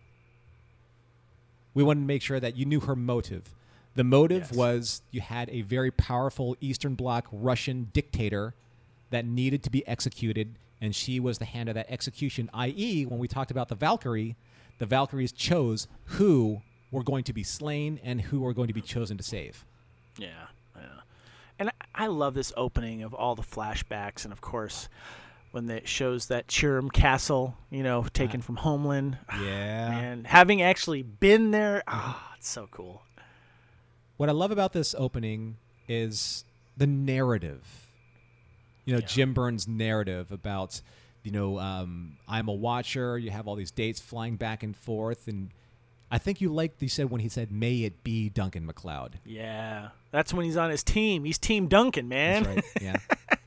we wanted to make sure that you knew her motive. The motive Yes. was you had a very powerful Eastern Bloc Russian dictator that needed to be executed, and she was the hand of that execution, that is, when we talked about the Valkyrie, the Valkyries chose who were going to be slain and who were going to be chosen to save. Yeah, yeah. And I, I love this opening of all the flashbacks, and of course, when it shows that Chiram Castle, you know, taken from Homeland. Yeah. And having actually been there, ah, it's so cool. What I love about this opening is the narrative. You know, Yeah. Jim Byrne's narrative about, you know, um, I'm a watcher. You have all these dates flying back and forth. And I think you liked, you said when he said, may it be Duncan MacLeod. Yeah, that's when he's on his team. He's Team Duncan, man. That's right, yeah.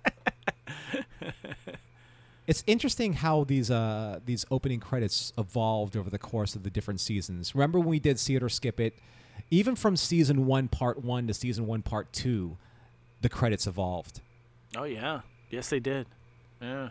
It's interesting how these uh, these opening credits evolved over the course of the different seasons. Remember when we did See It or Skip It? Even from season one, part one to season one, part two, the credits evolved. Oh, yeah. Yes, they did. Yeah.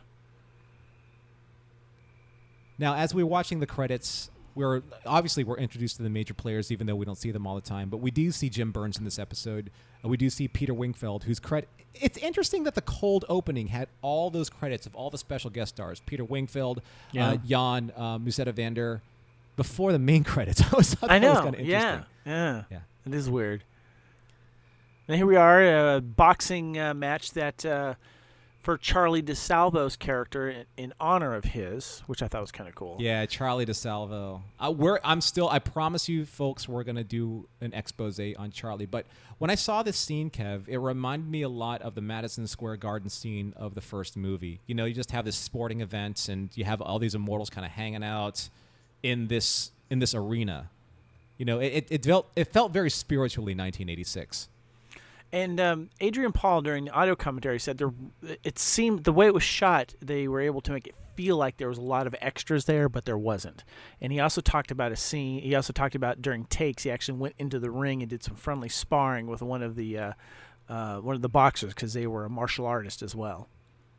Now, as we're watching the credits, we're obviously we're introduced to the major players, even though we don't see them all the time. But we do see Jim Burns in this episode. Uh, we do see Peter Wingfield, whose credit. It's interesting that the cold opening had all those credits of all the special guest stars: Peter Wingfield, Yeah. uh, Jan, uh, Musetta Vander, before the main credits. I was thought I that was know. kind of Yeah. interesting. Yeah. Yeah. It is weird. And here we are, a boxing uh, match that uh, for Charlie DeSalvo's character in, in honor of his, which I thought was kind of cool. Yeah, Charlie DeSalvo. Uh, we're, I'm still. I promise you, folks, we're gonna do an expose on Charlie. But when I saw this scene, Kev, it reminded me a lot of the Madison Square Garden scene of the first movie. You know, you just have this sporting event, and you have all these immortals kind of hanging out in this in this arena. You know, it it, it felt it felt very spiritually nineteen eighty-six. And um, Adrian Paul during the audio commentary said there, it seemed the way it was shot, they were able to make it feel like there was a lot of extras there, but there wasn't. And he also talked about a scene. He also talked about during takes, he actually went into the ring and did some friendly sparring with one of the uh, uh, one of the boxers because they were a martial artist as well.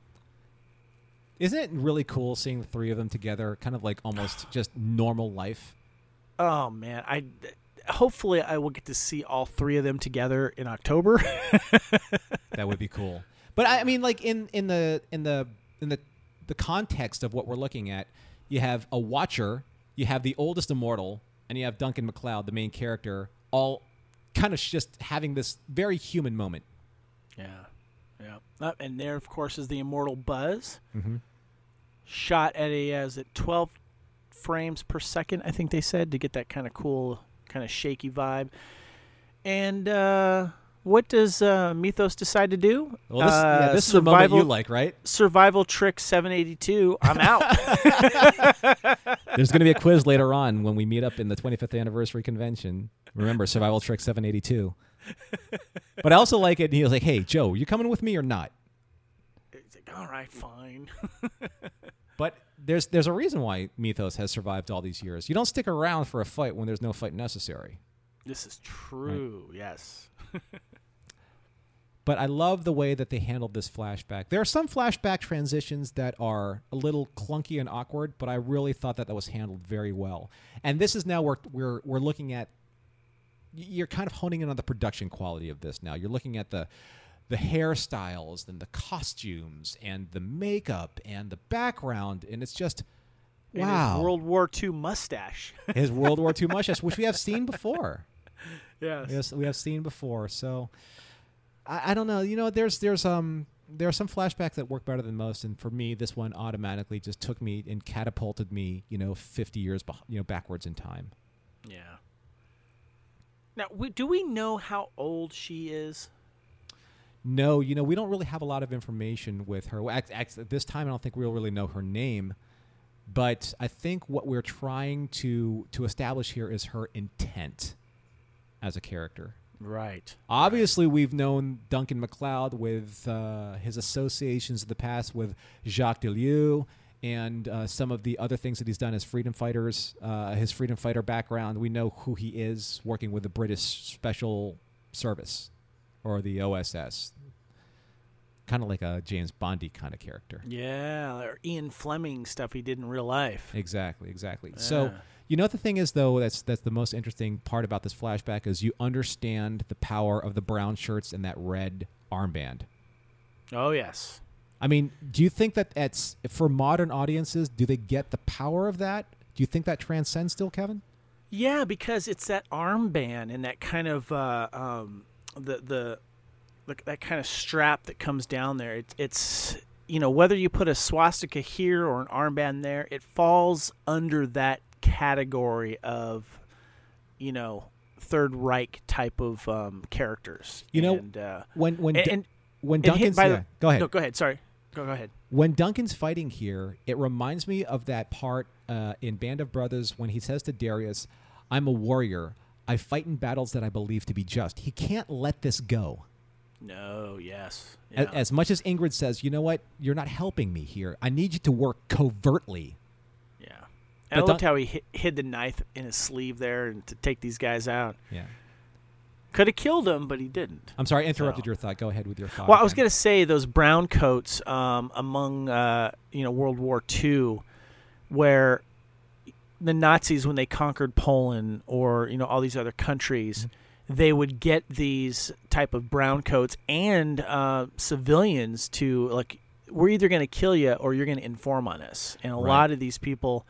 Isn't it really cool seeing the three of them together, kind of like almost just normal life? Oh man, I. Hopefully, I will get to see all three of them together in October. That would be cool. But I mean, like in, in the in the in the the context of what we're looking at, you have a Watcher, you have the oldest immortal, and you have Duncan MacLeod, the main character, all kind of just having this very human moment. Yeah, yeah. Uh, and there, of course, is the immortal Buzz, Mm-hmm. shot at a uh, is it twelve frames per second? I think they said to get that kind of cool, kind of shaky vibe. And uh, what does uh, Mythos decide to do? Well, this, uh, yeah, this is a moment survival, you like, right? Survival Trick seven eighty-two. I'm out. There's going to be a quiz later on when we meet up in the twenty-fifth anniversary convention. Remember, Survival Trick seven eighty-two. But I also like it. He was like, "Hey, Joe, you coming with me or not?" He's like, all right, fine. But there's there's a reason why Mythos has survived all these years. You don't stick around for a fight when there's no fight necessary. This is true. Right. Yes. But I love the way that they handled this flashback. There are some flashback transitions that are a little clunky and awkward, but I really thought that that was handled very well. And this is now where we're we're looking at. You're kind of honing in on the production quality of this now. You're looking at the the hairstyles and the costumes and the makeup and the background, and it's just and wow. His World War Two mustache. His World War Two mustache, which we have seen before. Yes. Yes, we have seen before. So I, I don't know. You know, there's there's um there are some flashbacks that work better than most, and for me, this one automatically just took me and catapulted me, you know, fifty years, you know, backwards in time. Yeah. Now, we, do we know how old she is? No, you know, we don't really have a lot of information with her. At, at this time, I don't think we'll really know her name. But I think what we're trying to to establish here is her intent as a character. Right. Obviously, we've known Duncan MacLeod with uh, his associations in the past with Jacques Deleuze and uh, some of the other things that he's done as freedom fighters, uh, his freedom fighter background. We know who he is working with the British Special Service or the O S S. Kind of like a James Bondy kind of character. Yeah, or Ian Fleming stuff he did in real life. Exactly, exactly. Yeah. So, you know what the thing is, though, that's that's the most interesting part about this flashback is you understand the power of the brown shirts and that red armband. Oh, yes. I mean, do you think that it's for modern audiences, do they get the power of that? Do you think that transcends still, Kevin? Yeah, because it's that armband and that kind of uh, um, the the that kind of strap that comes down there. It, it's you know, whether you put a swastika here or an armband there, it falls under that category of, you know, Third Reich type of um, characters. You know, and, uh, when when and, D- and when and Duncan's by yeah, the, go ahead. No, go ahead. Sorry. Go, go ahead. When Duncan's fighting here, it reminds me of that part uh, in Band of Brothers when he says to Darius, "I'm a warrior. I fight in battles that I believe to be just." He can't let this go. No, yes. As, Yeah. as much as Ingrid says, "You know what? You're not helping me here. I need you to work covertly." Yeah. But And I loved Dun- how he hid, hid the knife in his sleeve there and to take these guys out. Yeah. Could have killed him, but he didn't. I'm sorry, I interrupted So- your thought. Go ahead with your thought. Well, I was again. going to say those brown coats um, among uh, you know World War Two, where the Nazis, when they conquered Poland or you know all these other countries, Mm-hmm. they would get these type of brown coats and uh, civilians to like, we're either going to kill you or you're going to inform on us. And a Right. lot of these people,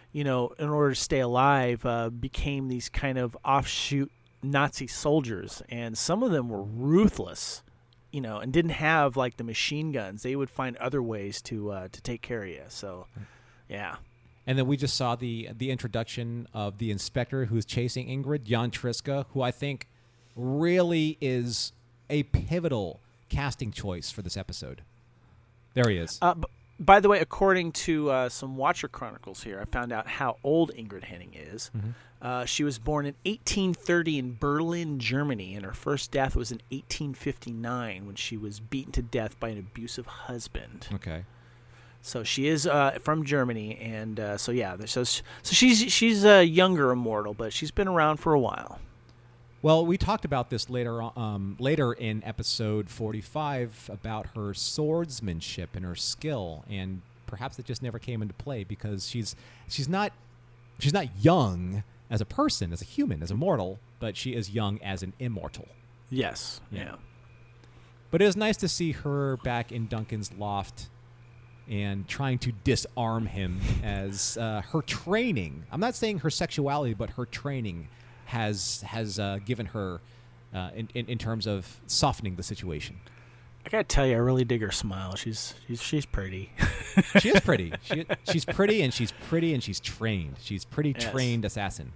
you know, in order to stay alive, uh, became these kind of offshoot Nazi soldiers, and some of them were ruthless, you know, and didn't have like the machine guns. They would find other ways to uh, to take care of you. So, yeah. And then we just saw the the introduction of the inspector who's chasing Ingrid, Jan Triska, who I think really is a pivotal casting choice for this episode. There he is. Uh, b- by the way, according to uh, some Watcher Chronicles here, I found out how old Ingrid Henning is. Mm-hmm. Uh, she was born in eighteen thirty in Berlin, Germany, and her first death was in eighteen fifty-nine when she was beaten to death by an abusive husband. Okay. So she is uh, from Germany, and uh, so yeah, so so she's she's a younger immortal, but she's been around for a while. Well, we talked about this later um, later in episode forty-five about her swordsmanship and her skill, and perhaps it just never came into play because she's she's not she's not young as a person, as a human, as a mortal, but she is young as an immortal. Yes. Yeah. yeah. But it was nice to see her back in Duncan's loft and trying to disarm him as uh, her training. I'm not saying her sexuality, but her training has has uh, given her uh, in, in in terms of softening the situation. I gotta tell you, I really dig her smile. She's she's she's pretty. She is pretty. She, she's pretty, and she's pretty, and she's trained. She's pretty yes. trained assassin.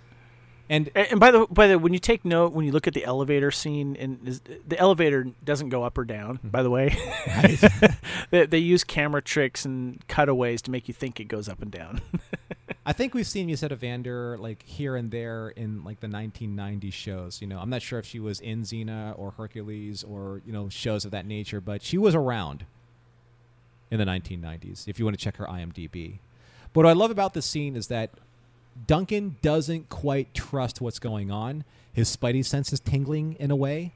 And, and and by the by the when you take note when you look at the elevator scene, and is, the elevator doesn't go up or down. By the way, right. they, they use camera tricks and cutaways to make you think it goes up and down. I think we've seen Musetta Vander like here and there in like the nineteen nineties shows. You know, I'm not sure if she was in Xena or Hercules or you know shows of that nature, but she was around in the nineteen nineties. If you want to check her I M D B. But what I love about this scene is that Duncan doesn't quite trust what's going on. His spidey sense is tingling in a way.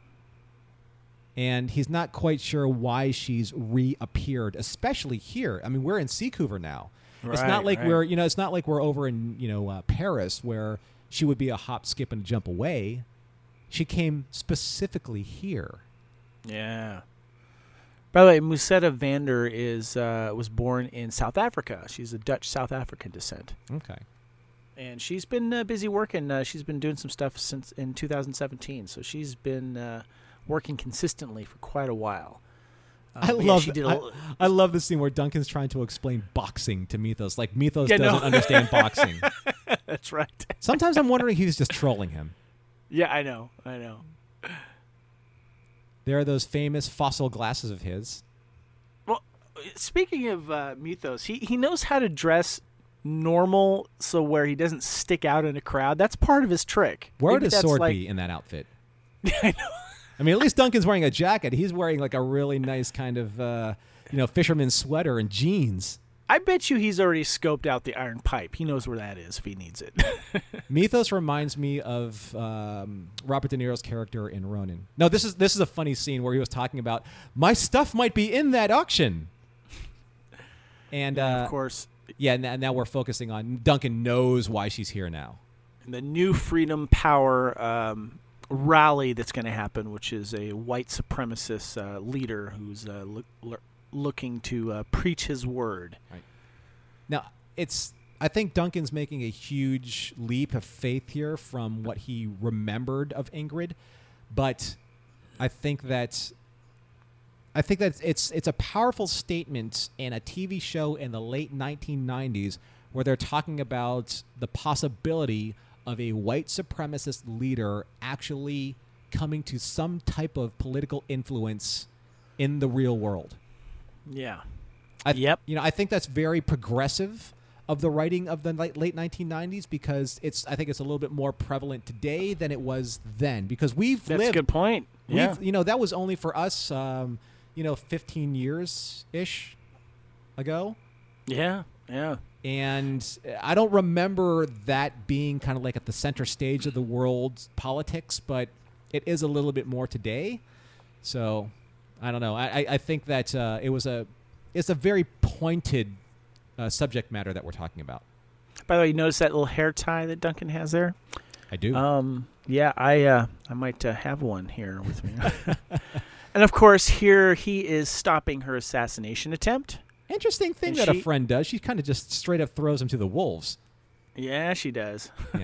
And he's not quite sure why she's reappeared, especially here. I mean, we're in Seacouver now. Right, it's not like right. we're, you know, it's not like we're over in, you know, uh, Paris where she would be a hop, skip, and a jump away. She came specifically here. Yeah. By the way, Musetta Vander is uh, was born in South Africa. She's of Dutch South African descent. Okay. And she's been uh, busy working. Uh, she's been doing some stuff since in two thousand seventeen. So she's been uh, working consistently for quite a while. Uh, I yeah, love she did a I, l- I love the scene where Duncan's trying to explain boxing to Mythos. Like Mythos Yeah, doesn't no. understand boxing. That's right. Sometimes I'm wondering if he's just trolling him. Yeah, I know. I know. There are those famous fossil glasses of his. Well, speaking of uh, Mythos, he, he knows how to dress normal so where he doesn't stick out in a crowd. That's part of his trick. Where would Maybe his that's sword like... be in that outfit? I know. I mean, at least Duncan's wearing a jacket. He's wearing like a really nice kind of, uh, you know, fisherman's sweater and jeans. I bet you he's already scoped out the iron pipe. He knows where that is if he needs it. Mythos reminds me of um, Robert De Niro's character in Ronin. No, this is this is a funny scene where he was talking about my stuff might be in that auction. And Yeah, uh, of course, yeah, now, now we're focusing on Duncan knows why she's here now. the new Freedom Power um, rally that's going to happen, which is a white supremacist uh, leader who's uh, look, lo- looking to uh, preach his word. Right. Now, it's I think Duncan's making a huge leap of faith here from what he remembered of Ingrid, but I think that I think that it's it's a powerful statement in a T V show in the late nineteen nineties where they're talking about the possibility of a white supremacist leader actually coming to some type of political influence in the real world. Yeah. I, Yep. You know, I think that's very progressive of the writing of the late, late nineteen nineties because it's. I think it's a little bit more prevalent today than it was then because we've That's lived. a good point. We've, Yeah. You know, that was only for us. Um, you know, fifteen years ish ago, Yeah. Yeah. and I don't remember that being kind of like at the center stage of the world's politics, but it is a little bit more today. So I don't know. I, I- I think that uh, it was a. It's a very pointed uh, subject matter that we're talking about. By the way, you notice that little hair tie that Duncan has there? I do. Um, yeah, I uh, I might uh, have one here with me. And of course, here he is stopping her assassination attempt. Interesting thing And that she- a friend does. She kind of just straight up throws him to the wolves. Yeah, she does. Yeah.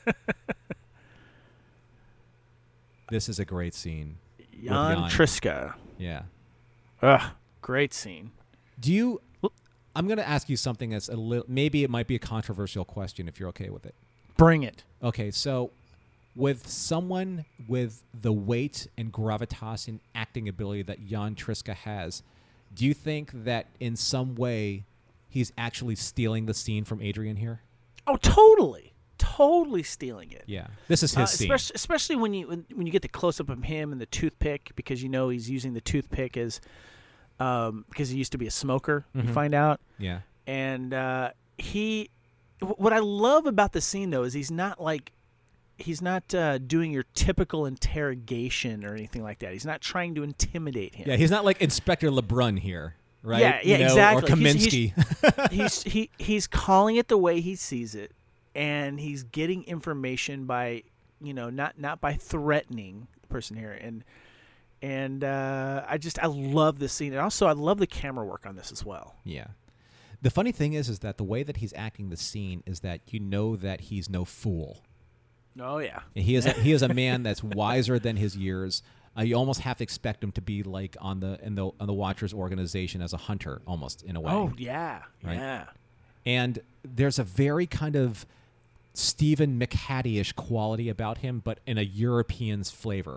This is a great scene. Jan Jan. Triska. Yeah. Ugh, great scene. Do you? I'm going to ask you something that's a little. Maybe it might be a controversial question if you're okay with it. Bring it. Okay, so with someone with the weight and gravitas and acting ability that Jan Triska has, do you think that in some way he's actually stealing the scene from Adrian here? Oh, totally. Totally stealing it. Yeah, this is his Uh, scene. especially, especially when you when, when you get the close up of him and the toothpick, because you know he's using the toothpick as um, because he used to be a smoker. Mhm. You find out, Yeah, and uh, he. wh- What I love about the scene though is he's not like he's not uh, doing your typical interrogation or anything like that. He's not trying to intimidate him. yeah. He's not like Inspector LeBrun here, right? Yeah, yeah, You know, exactly. Or He's- Kaminsky. he's he he's calling it the way he sees it, and he's getting information by you know not not by threatening the person here, and and uh, I just I love this scene, and also I love the camera work on this as well. Yeah. The funny thing is, is that the way that he's acting the scene is that you know that he's no fool. Oh yeah, He is a, he is a man that's wiser than his years. Uh, you almost have to expect him to be like on the in the on the Watchers organization as a hunter, almost in a way. oh yeah, Right. yeah. And there's a very kind of Stephen McHattie-ish quality about him, but in a European's flavor.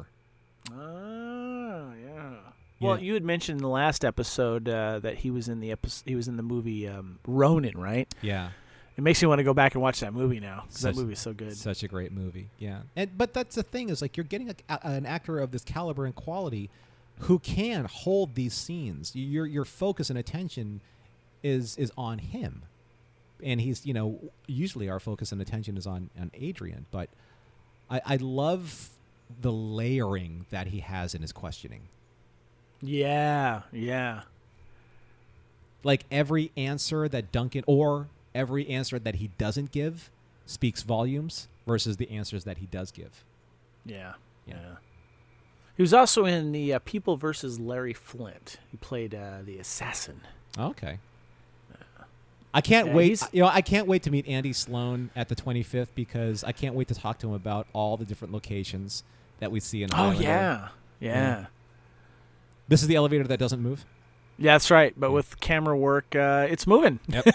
Oh yeah. Well, Yeah. you had mentioned in the last episode uh, that he was in the episode, he was in the movie um, Ronin, right? Yeah. It makes me want to go back and watch that movie now because that Such- movie is so good. Such a great movie, yeah. And but that's the thing is like you're getting a, a- an actor of this caliber and quality who can hold these scenes. Your your focus and attention is is on him, and he's you know usually our focus and attention is on on Adrian. But I, I love the layering that he has in his questioning. Yeah, yeah. Like every answer that Duncan or every answer that he doesn't give speaks volumes versus the answers that he does give. Yeah, yeah. Yeah. He was also in the uh, People versus Larry Flint. He played uh, the assassin. Okay. I can't Yeah, wait. he's- You know, I can't wait to meet Andy Sloan at the twenty-fifth because I can't wait to talk to him about all the different locations that we see in. Oh Highlander. yeah, yeah, Yeah. This is the elevator that doesn't move. yeah. That's right. But with camera work, uh, it's moving. Yep.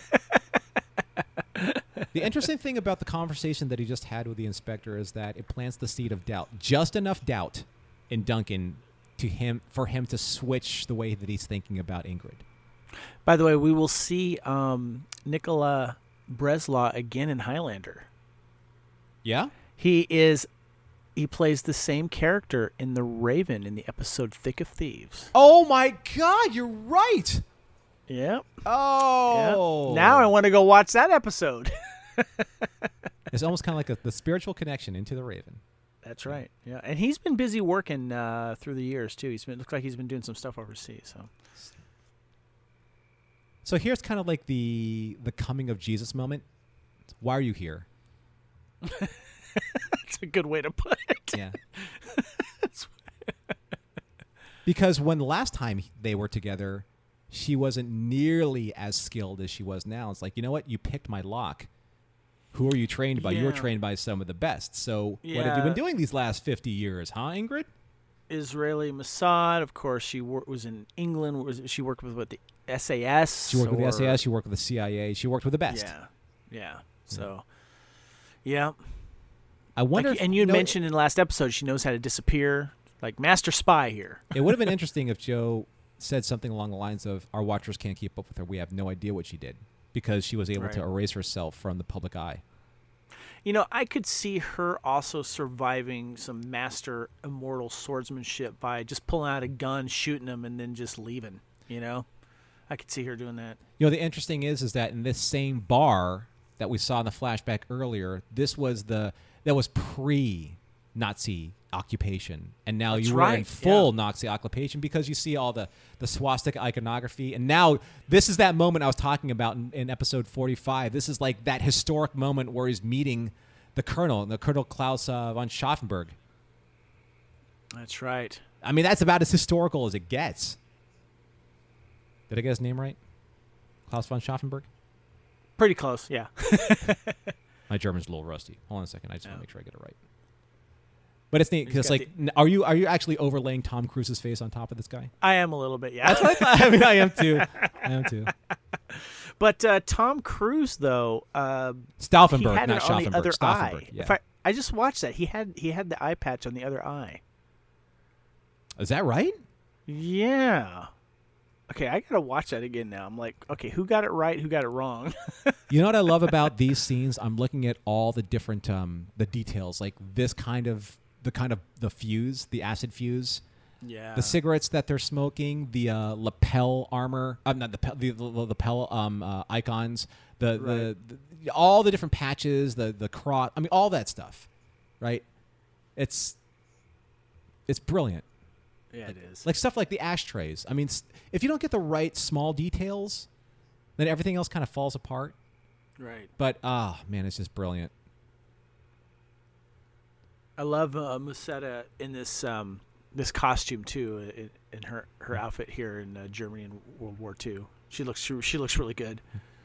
The interesting thing about the conversation that he just had with the inspector is that it plants the seed of doubt, just enough doubt in Duncan to him for him to switch the way that he's thinking about Ingrid. By the way, we will see um, Nicola Breslau again in Highlander. Yeah. He is. He plays the same character in The Raven in the episode Thick of Thieves. Oh my God! You're right. Yep. Oh. Yep. Now I want to go watch that episode. It's almost kind of like a, the spiritual connection into the Raven. That's right. Yeah, and he's been busy working uh, through the years too. He's been looks like he's been doing some stuff overseas. So So here's kind of like the the coming of Jesus moment. Why are you here? that's a good way to put it. Yeah. Because when the last time they were together, she wasn't nearly as skilled as she was now. It's like, you know what? You picked my lock. Who are you trained by? You're Yeah. trained by some of the best. So what have you Yeah. been doing these last fifty years, huh, Ingrid? Israeli Mossad. Of course, she wor- was in England. Was she worked with what the S A S? She worked with the S A or- S. She worked with the C I A. She worked with the best. Yeah, yeah. So, yeah. I wonder. Like, if, and you had know, mentioned in the last episode she knows how to disappear, like master spy here. it would have been interesting if Joe said something along the lines of, "Our watchers can't keep up with her. We have no idea what she did because she was able to Right. erase herself from the public eye." You know, I could see her also surviving some master immortal swordsmanship by just pulling out a gun, shooting him, and then just leaving. You know, I could see her doing that. You know, the interesting is, is that in this same bar that we saw in the flashback earlier, this was the that was pre-Nazi occupation, and now That's you were in right, full yeah. Nazi occupation because you see all the the swastika iconography, and now this is that moment I was talking about in, in episode forty-five. This is like that historic moment where he's meeting the colonel, the Colonel Klaus uh, von Schaffenberg. That's right. I mean, that's about as historical as it gets. Did I get his name right? Klaus von Schaffenberg? Pretty close, yeah. My German's a little rusty. Hold on a second. I just want to make sure I get it right. But it's neat He's because, got like, n are you are you actually overlaying Tom Cruise's face on top of this guy? I am a little bit, yeah. That's what I thought. I mean, I am too. I am too. But uh, Tom Cruise, though, uh, he Stauffenberg, had not it on the Schaffenberg. other Stauffenberg. eye. Yeah. If I, I just watched that. He had he had the eye patch on the other eye. Is that right? Yeah. Okay, I gotta watch that again now. I'm like, okay, who got it right? Who got it wrong? You know what I love about these scenes? I'm looking at all the different um, the details, like this kind of the kind of the fuse, the acid fuse. Yeah. The cigarettes that they're smoking, the uh, lapel armor, I'm uh, not the pe- the, the, the lapel um, uh, icons, the, Right. the the all the different patches, the the cross. I mean, all that stuff, right? It's it's brilliant. Yeah, it is. Like stuff like the ashtrays. I mean, s- if you don't get the right small details, then everything else kind of falls apart. Right. But ah, man, it's just brilliant. I love uh, Musetta in this um, this costume too, in, in her, her outfit here in uh, Germany in World War Two. She looks she looks really good.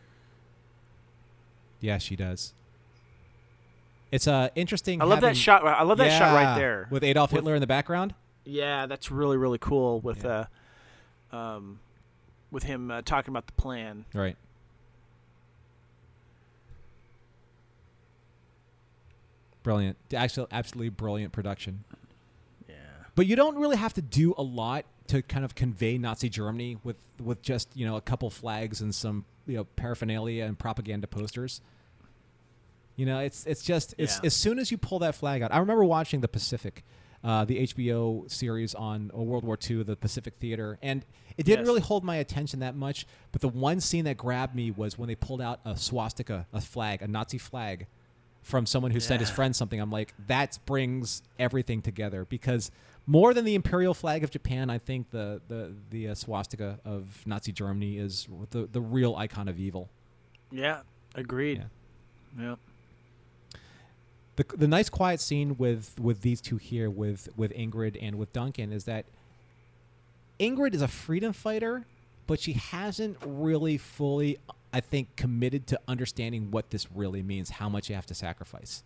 Yeah, she does. It's uh, interesting. I love having- that shot. I love that shot right Yeah, there with Adolf With- Hitler in the background. Yeah, that's really really cool. With Yeah. uh, um, with him uh, talking about the plan. Right. Brilliant. Actually, absolutely brilliant production. Yeah. But you don't really have to do a lot to kind of convey Nazi Germany with, with just, you know, a couple flags and some, you know, paraphernalia and propaganda posters. You know, it's it's just it's Yeah. as soon as you pull that flag out. I remember watching The Pacific, uh, the H B O series on uh, World War Two, the Pacific Theater, and it didn't Yes. really hold my attention that much. But the one scene that grabbed me was when they pulled out a swastika, a flag, a Nazi flag, from someone who sent his Yeah. friend something. I'm like, that brings everything together, because more than the imperial flag of Japan, I think the the the uh, swastika of Nazi Germany is the the real icon of evil. Yeah. Agreed. Yeah. Yeah. The the nice quiet scene with with these two here, with with Ingrid and with Duncan, is that Ingrid is a freedom fighter, but she hasn't really fully, I think, committed to understanding what this really means, how much you have to sacrifice.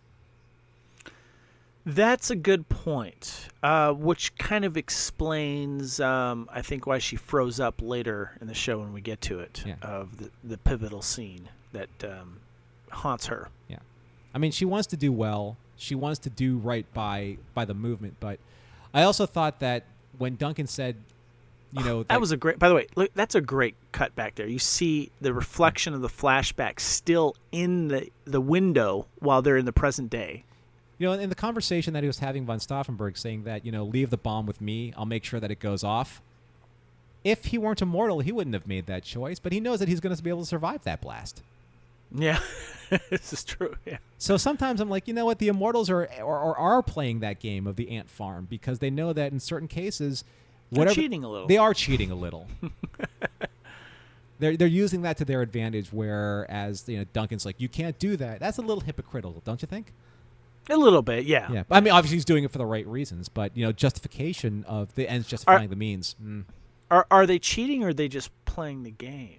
That's a good point, uh, which kind of explains, um, I think, why she froze up later in the show when we get to it, Yeah. of the, the pivotal scene that um, haunts her. Yeah. I mean, she wants to do well. She wants to do right by by the movement. But I also thought that when Duncan said, you know, That was a great. By the way, look, that's a great cut back there. You see the reflection of the flashback still in the the window while they're in the present day. you know, in the conversation that he was having von Stauffenberg, saying that, you know, leave the bomb with me, I'll make sure that it goes off. If he weren't immortal, he wouldn't have made that choice, but he knows that he's going to be able to survive that blast. Yeah, this is true. Yeah, So sometimes I'm like, you know what, the Immortals are are, are playing that game of the ant farm, because they know that in certain cases, they're whatever, cheating a little. They are cheating a little. they're they're using that to their advantage. Whereas, you know, Duncan's like, you can't do that. That's a little hypocritical, don't you think? A little bit, yeah. Yeah. I mean, obviously he's doing it for the right reasons, but, you know, justification of the ends justifying the means. Mm. Are are they cheating or are they just playing the game?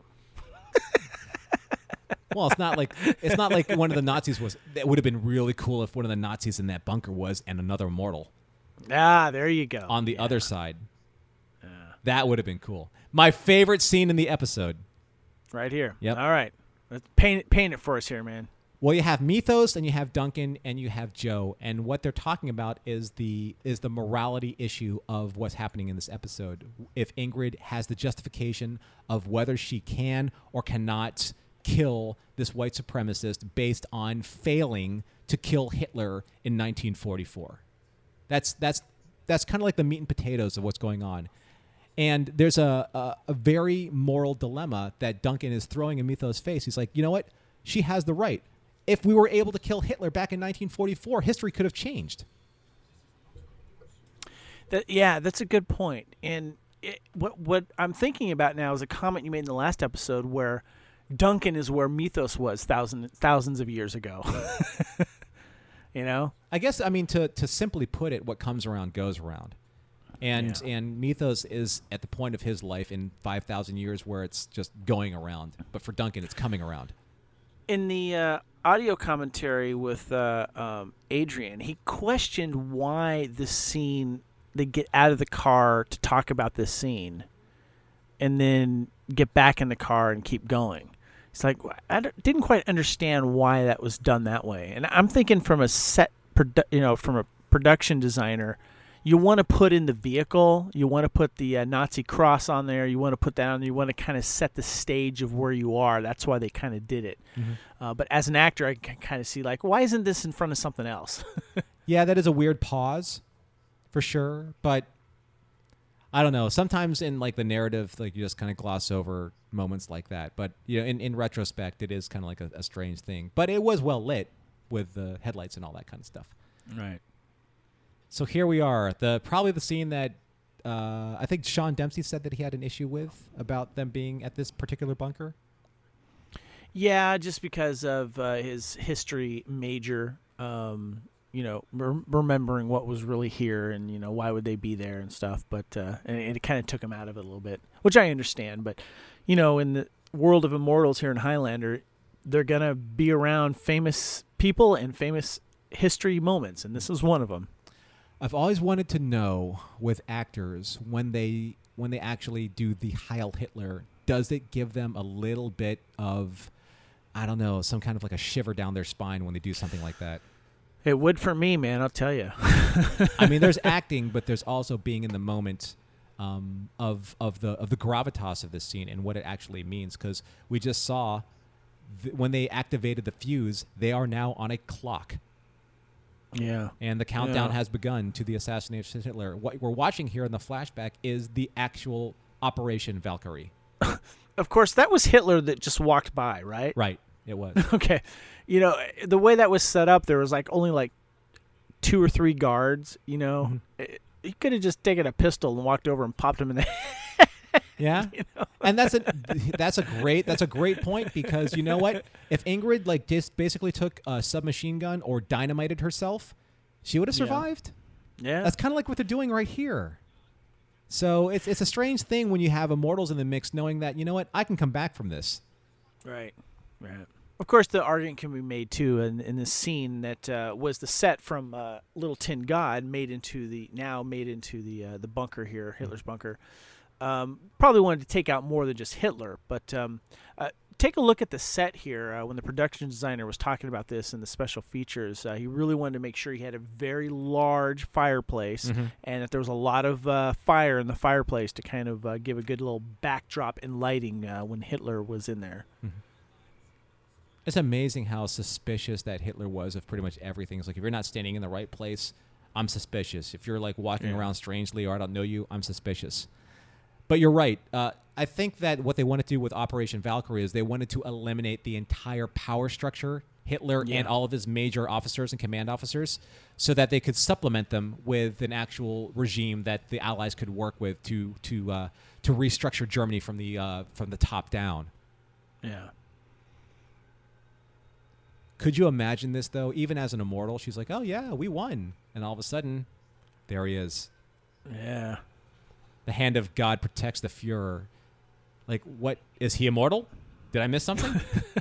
Well, it's not like it's not like one of the Nazis was. It would have been really cool if one of the Nazis in that bunker was and another immortal Ah, there you go. on the Yeah. other side. That would have been cool. My favorite scene in the episode. Right here. Yep. All right. Let's paint it, paint it for us here, man. Well, you have Mythos and you have Duncan and you have Joe, and what they're talking about is the is the morality issue of what's happening in this episode. If Ingrid has the justification of whether she can or cannot kill this white supremacist based on failing to kill Hitler in nineteen forty-four. That's that's that's kind of like the meat and potatoes of what's going on. And there's a, a, a very moral dilemma that Duncan is throwing in Mythos' face. He's like, you know what? She has the right. If we were able to kill Hitler back in nineteen forty-four, history could have changed. That, yeah, that's a good point. And it, what what I'm thinking about now is a comment you made in the last episode where Duncan is where Mythos was thousand, thousands of years ago. You know? I guess, I mean, to, to simply put it, what comes around goes around. And Yeah. and Mythos is at the point of his life in five thousand years where it's just going around. But for Duncan, it's coming around. In the uh, audio commentary with uh, um, Adrian, he questioned why this scene, they get out of the car to talk about this scene and then get back in the car and keep going. It's like, I d- didn't quite understand why that was done that way. And I'm thinking from a set, produ- you know, from a production designer, you want to put in the vehicle, you want to put the uh, Nazi cross on there, you want to put that on there, you want to kind of set the stage of where you are. That's why they kind of did it. Mm-hmm. Uh, but as an actor, I can kind of see, like, why isn't this in front of something else? Yeah, that is a weird pause, for sure. But I don't know. Sometimes in like the narrative, like you just kind of gloss over moments like that. But you know, in, in retrospect, it is kind of like a, a strange thing. But it was well lit with the headlights and all that kind of stuff. Right. So here we are. The probably the scene that uh, I think Sean Dempsey said that he had an issue with about them being at this particular bunker. Yeah, just because of uh, his history major, um, you know, rem- remembering what was really here and, you know, why would they be there and stuff. But uh, and it kind of took him out of it a little bit, which I understand. But, you know, in the world of Immortals here in Highlander, they're going to be around famous people and famous history moments, and this is one of them. I've always wanted to know with actors when they when they actually do the Heil Hitler, does it give them a little bit of, I don't know, some kind of like a shiver down their spine when they do something like that? It would for me, man, I'll tell you. I mean, there's acting, but there's also being in the moment um, of of the of the gravitas of this scene and what it actually means. Because we just saw th- when they activated the fuse, they are now on a clock. Yeah. And the countdown Yeah. has begun to the assassination of Hitler. What we're watching here in the flashback is the actual Operation Valkyrie. Of course, that was Hitler that just walked by, right? Right. It was. Okay. You know, the way that was set up, there was like only like two or three guards, you know. Mm-hmm. It- He could have just taken a pistol and walked over and popped him in the Yeah. you know? And that's a that's a great that's a great point, because you know what? If Ingrid like just basically took a submachine gun or dynamited herself, she would have Yeah. survived. Yeah. That's kind of like what they're doing right here. So it's it's a strange thing when you have Immortals in the mix, knowing that, you know what, I can come back from this. Right. Right. Of course, the argument can be made too in, in this scene that uh, was the set from uh, Little Tin God made into the now made into the uh, the bunker here, Hitler's bunker. Um, probably wanted to take out more than just Hitler, but um, uh, take a look at the set here. Uh, when the production designer was talking about this in the special features, uh, he really wanted to make sure he had a very large fireplace Mm-hmm. and that there was a lot of uh, fire in the fireplace to kind of uh, give a good little backdrop and lighting uh, when Hitler was in there. Mm-hmm. It's amazing how suspicious that Hitler was of pretty much everything. It's like, if you're not standing in the right place, I'm suspicious. If you're like walking Yeah. around strangely or I don't know you, I'm suspicious. But you're right. Uh, I think that what they wanted to do with Operation Valkyrie is they wanted to eliminate the entire power structure, Hitler Yeah. and all of his major officers and command officers, so that they could supplement them with an actual regime that the Allies could work with to to uh, to restructure Germany from the uh, from the top down. Yeah. Could you imagine this, though? Even as an Immortal, she's like, oh, yeah, we won. And all of a sudden, there he is. Yeah. The hand of God protects the Fuhrer. Like, what? Is he immortal? Did I miss something?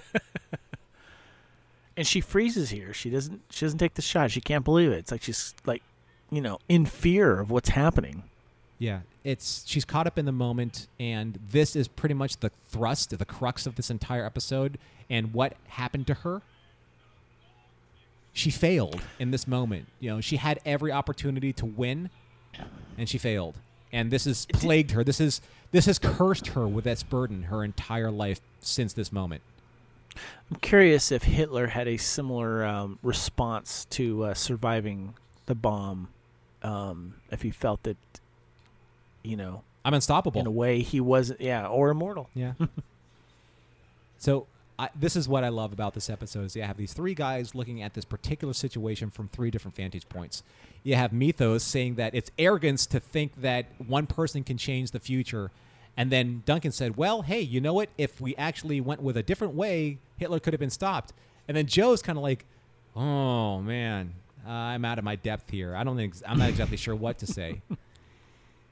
And she freezes here. She doesn't she doesn't take the shot. She can't believe it. It's like she's like, you know, in fear of what's happening. Yeah. It's she's caught up in the moment, and this is pretty much the thrust, the crux of this entire episode, and what happened to her. She failed in this moment. You know, she had every opportunity to win, and she failed. And this has plagued her. This is this has cursed her with this burden her entire life since this moment. I'm curious if Hitler had a similar um, response to uh, surviving the bomb. Um, if he felt that, you know, I'm unstoppable. in a way he wasn't, yeah, or immortal. Yeah. So I, this is what I love about this episode is you have these three guys looking at this particular situation from three different vantage points. You have Mythos saying that it's arrogance to think that one person can change the future. And then Duncan said, well, hey, you know what? If we actually went with a different way, Hitler could have been stopped. And then Joe's kind of like, oh, man, uh, I'm out of my depth here. I don't think I'm not exactly sure what to say.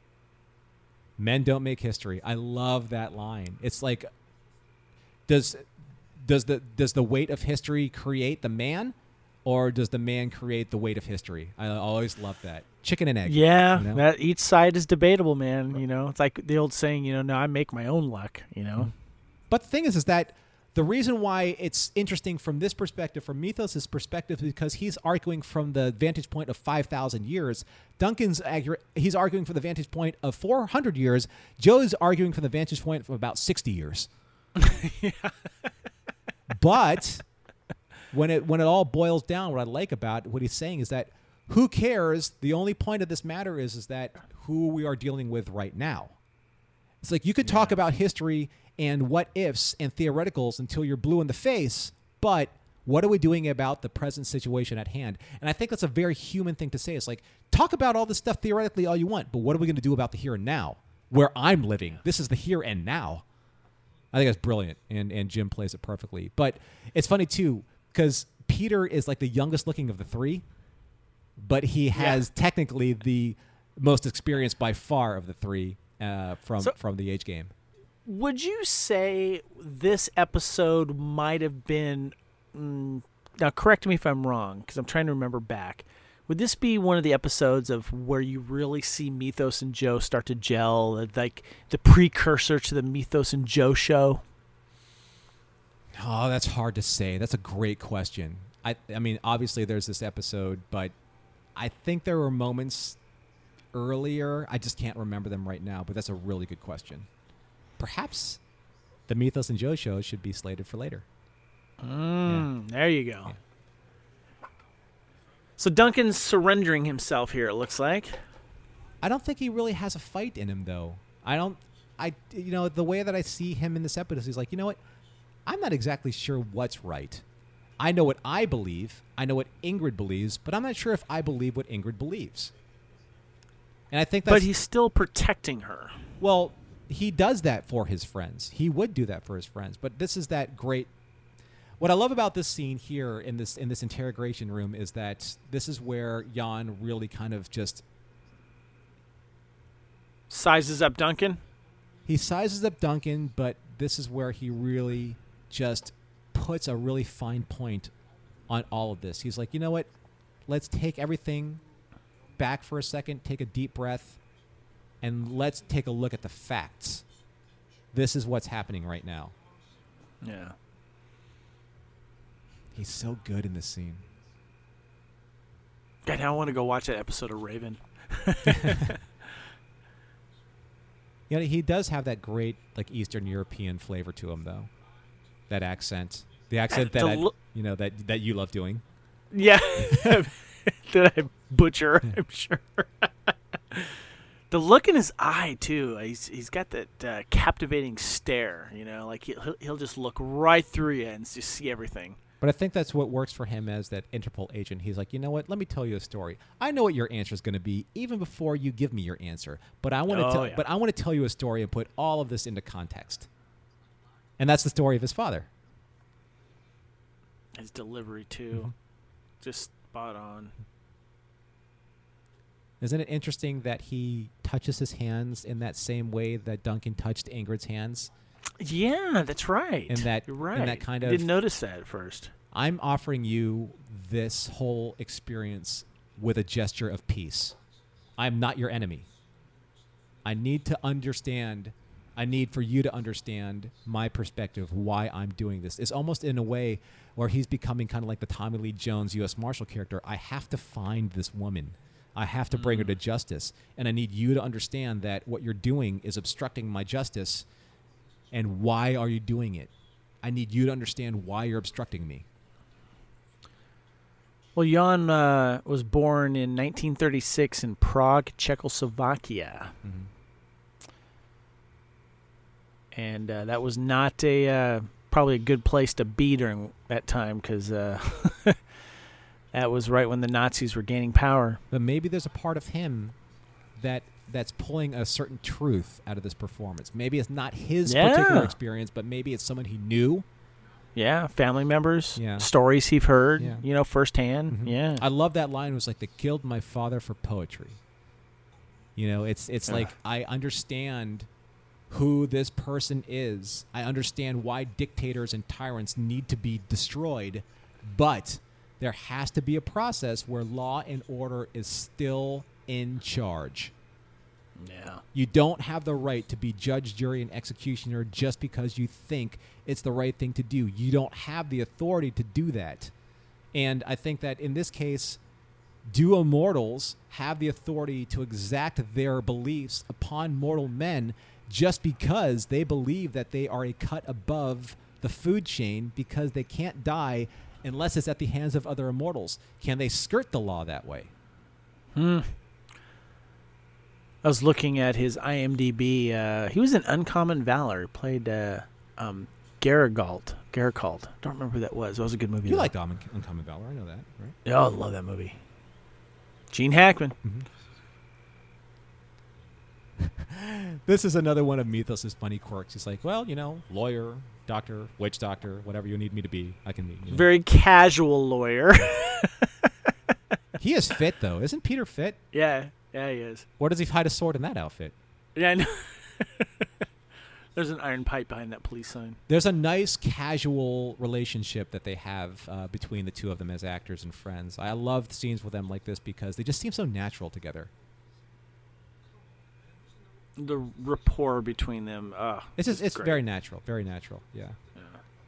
Men don't make history. I love that line. It's like, does does the does the weight of history create the man, or does the man create the weight of history? I always love that. Chicken and egg. Yeah, you know? that each side is debatable, man. You know, it's like the old saying, you know, no, I make my own luck, you know. But the thing is, is that the reason why it's interesting from this perspective, from Mythos' perspective, is because he's arguing from the vantage point of five thousand years. Duncan's accurate, he's arguing from the vantage point of four hundred years. Joe's arguing from the vantage point of about sixty years. Yeah. But when it when it all boils down, what I like about what he's saying is that who cares? The only point of this matter is, is that who we are dealing with right now. It's like you could talk Yeah. about history and what ifs and theoreticals until you're blue in the face, but what are we doing about the present situation at hand? And I think that's a very human thing to say. It's like, talk about all this stuff theoretically all you want, but what are we going to do about the here and now where I'm living? This is the here and now. I think that's brilliant, and, and Jim plays it perfectly. But it's funny, too, because Peter is like the youngest looking of the three, but he has Yeah. technically the most experience by far of the three uh, from, So- from the age game. Would you say this episode might have been, mm, now correct me if I'm wrong, because I'm trying to remember back, would this be one of the episodes of where you really see Mythos and Joe start to gel, like the precursor to the Mythos and Joe show? Oh, that's hard to say. That's a great question. I, I mean, obviously there's this episode, but I think there were moments earlier. I just can't remember them right now, but that's a really good question. Perhaps the Mythos and Joe show should be slated for later. Mm, There you go. So Duncan's surrendering himself here, it looks like. I don't think he really has a fight in him, though. I don't, I, you know, the way that I see him in this episode, he's like, you know what? I'm not exactly sure what's right. I know what I believe. I know what Ingrid believes, but I'm not sure if I believe what Ingrid believes. And I think that's... But he's still protecting her. Well, he does that for his friends. He would do that for his friends. But this is that great... What I love about this scene here in this in this interrogation room is that this is where Jan really kind of just... Sizes up Duncan. He sizes up Duncan, but this is where he really just puts a really fine point on all of this. He's like, you know what? Let's take everything back for a second, take a deep breath, and let's take a look at the facts. This is what's happening right now. Yeah. He's so good in this scene. God, now I want to go watch that episode of Raven. You know, he does have that great like Eastern European flavor to him, though. That accent, the accent that The I, lo- you know that that you love doing. Yeah. Did I butcher? I'm sure. The look in his eye too. He's he's got that uh, captivating stare. You know, like he'll he'll just look right through you and just see everything. But I think that's what works for him as that Interpol agent. He's like, you know what? Let me tell you a story. I know what your answer is going to be even before you give me your answer. But I want to Oh, tell. yeah. But I want to tell you a story and put all of this into context. And that's the story of his father. His delivery too, Mm-hmm. just spot on. Isn't it interesting that he touches his hands in that same way that Duncan touched Ingrid's hands? Yeah, that's right. And that- You're and right. that kind of- didn't notice that at first. I'm offering you this whole experience with a gesture of peace. I'm not your enemy. I need to understand. I need for you to understand my perspective, why I'm doing this. It's almost in a way where he's becoming kind of like the Tommy Lee Jones U S Marshal character. I have to find this woman. I have to bring her to justice. And I need you to understand that what you're doing is obstructing my justice. And why are you doing it? I need you to understand why you're obstructing me. Well, Jan uh, was born in nineteen thirty-six in Prague, Czechoslovakia. Mm-hmm. And uh, that was not a uh, probably a good place to be during that time because uh, that was right when the Nazis were gaining power. But maybe there's a part of him that that's pulling a certain truth out of this performance. Maybe it's not his Yeah. particular experience, but maybe it's someone he knew. Yeah, family members, Yeah. stories he's heard, Yeah. you know, firsthand. Mhm. Yeah. I love that line. It was like, they killed my father for poetry. You know, it's it's Yeah. like I understand who this person is. I understand why dictators and tyrants need to be destroyed, but there has to be a process where law and order is still in charge. Yeah. You don't have the right to be judge, jury, and executioner just because you think it's the right thing to do. You don't have the authority to do that. And I think that in this case, do immortals have the authority to exact their beliefs upon mortal men just because they believe that they are a cut above the food chain because they can't die unless it's at the hands of other immortals? Can they skirt the law that way? Hmm. I was looking at his I M D B. Uh, he was in Uncommon Valor. Played uh, um, Garagalt. Garagalt. Don't remember who that was. That was a good movie. You though. liked Un- Uncommon Valor. I know that, right? Oh, I love that movie. Gene Hackman. This is another one of Mythos' funny quirks. He's like, well, you know, lawyer, doctor, witch doctor, whatever you need me to be, I can be. You know. Very casual lawyer. He is fit, though. Isn't Peter fit? yeah. Yeah, he is. Or does he hide a sword in that outfit? Yeah, I know. There's an iron pipe behind that police sign. There's a nice casual relationship that they have uh, between the two of them as actors and friends. I love scenes with them like this because they just seem so natural together. The rapport between them. Uh, It's just, it's great. very natural, very natural. Yeah. Yeah.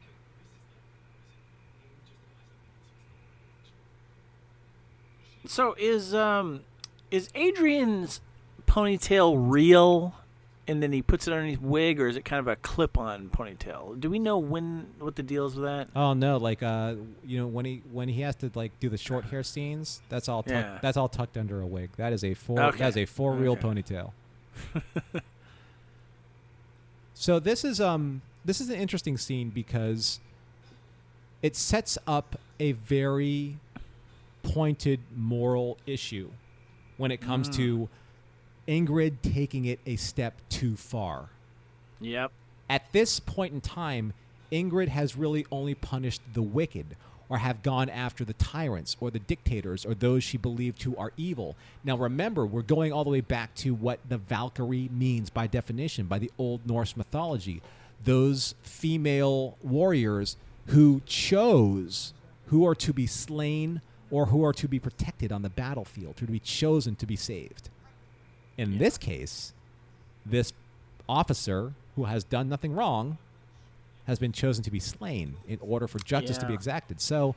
So is um is Adrian's ponytail real, and then he puts it underneath wig, or is it kind of a clip-on ponytail? Do we know when what the deal is with that? Oh no, like uh, you know, when he when he has to like do the short hair scenes, that's all tuck, Yeah. that's all tucked under a wig. That is a for Okay. that is a for real Okay. ponytail. So this is um this is an interesting scene because it sets up a very pointed moral issue when it comes Mm. to Ingrid taking it a step too far. Yep. At this point in time, Ingrid has really only punished the wicked or have gone after the tyrants or the dictators or those she believed to are evil. Now remember, we're going all the way back to what the Valkyrie means by definition, by the Old Norse mythology. Those female warriors who chose who are to be slain or who are to be protected on the battlefield, who are to be chosen to be saved. In Yeah. this case, this officer who has done nothing wrong has been chosen to be slain in order for justice to be Yeah. exacted. So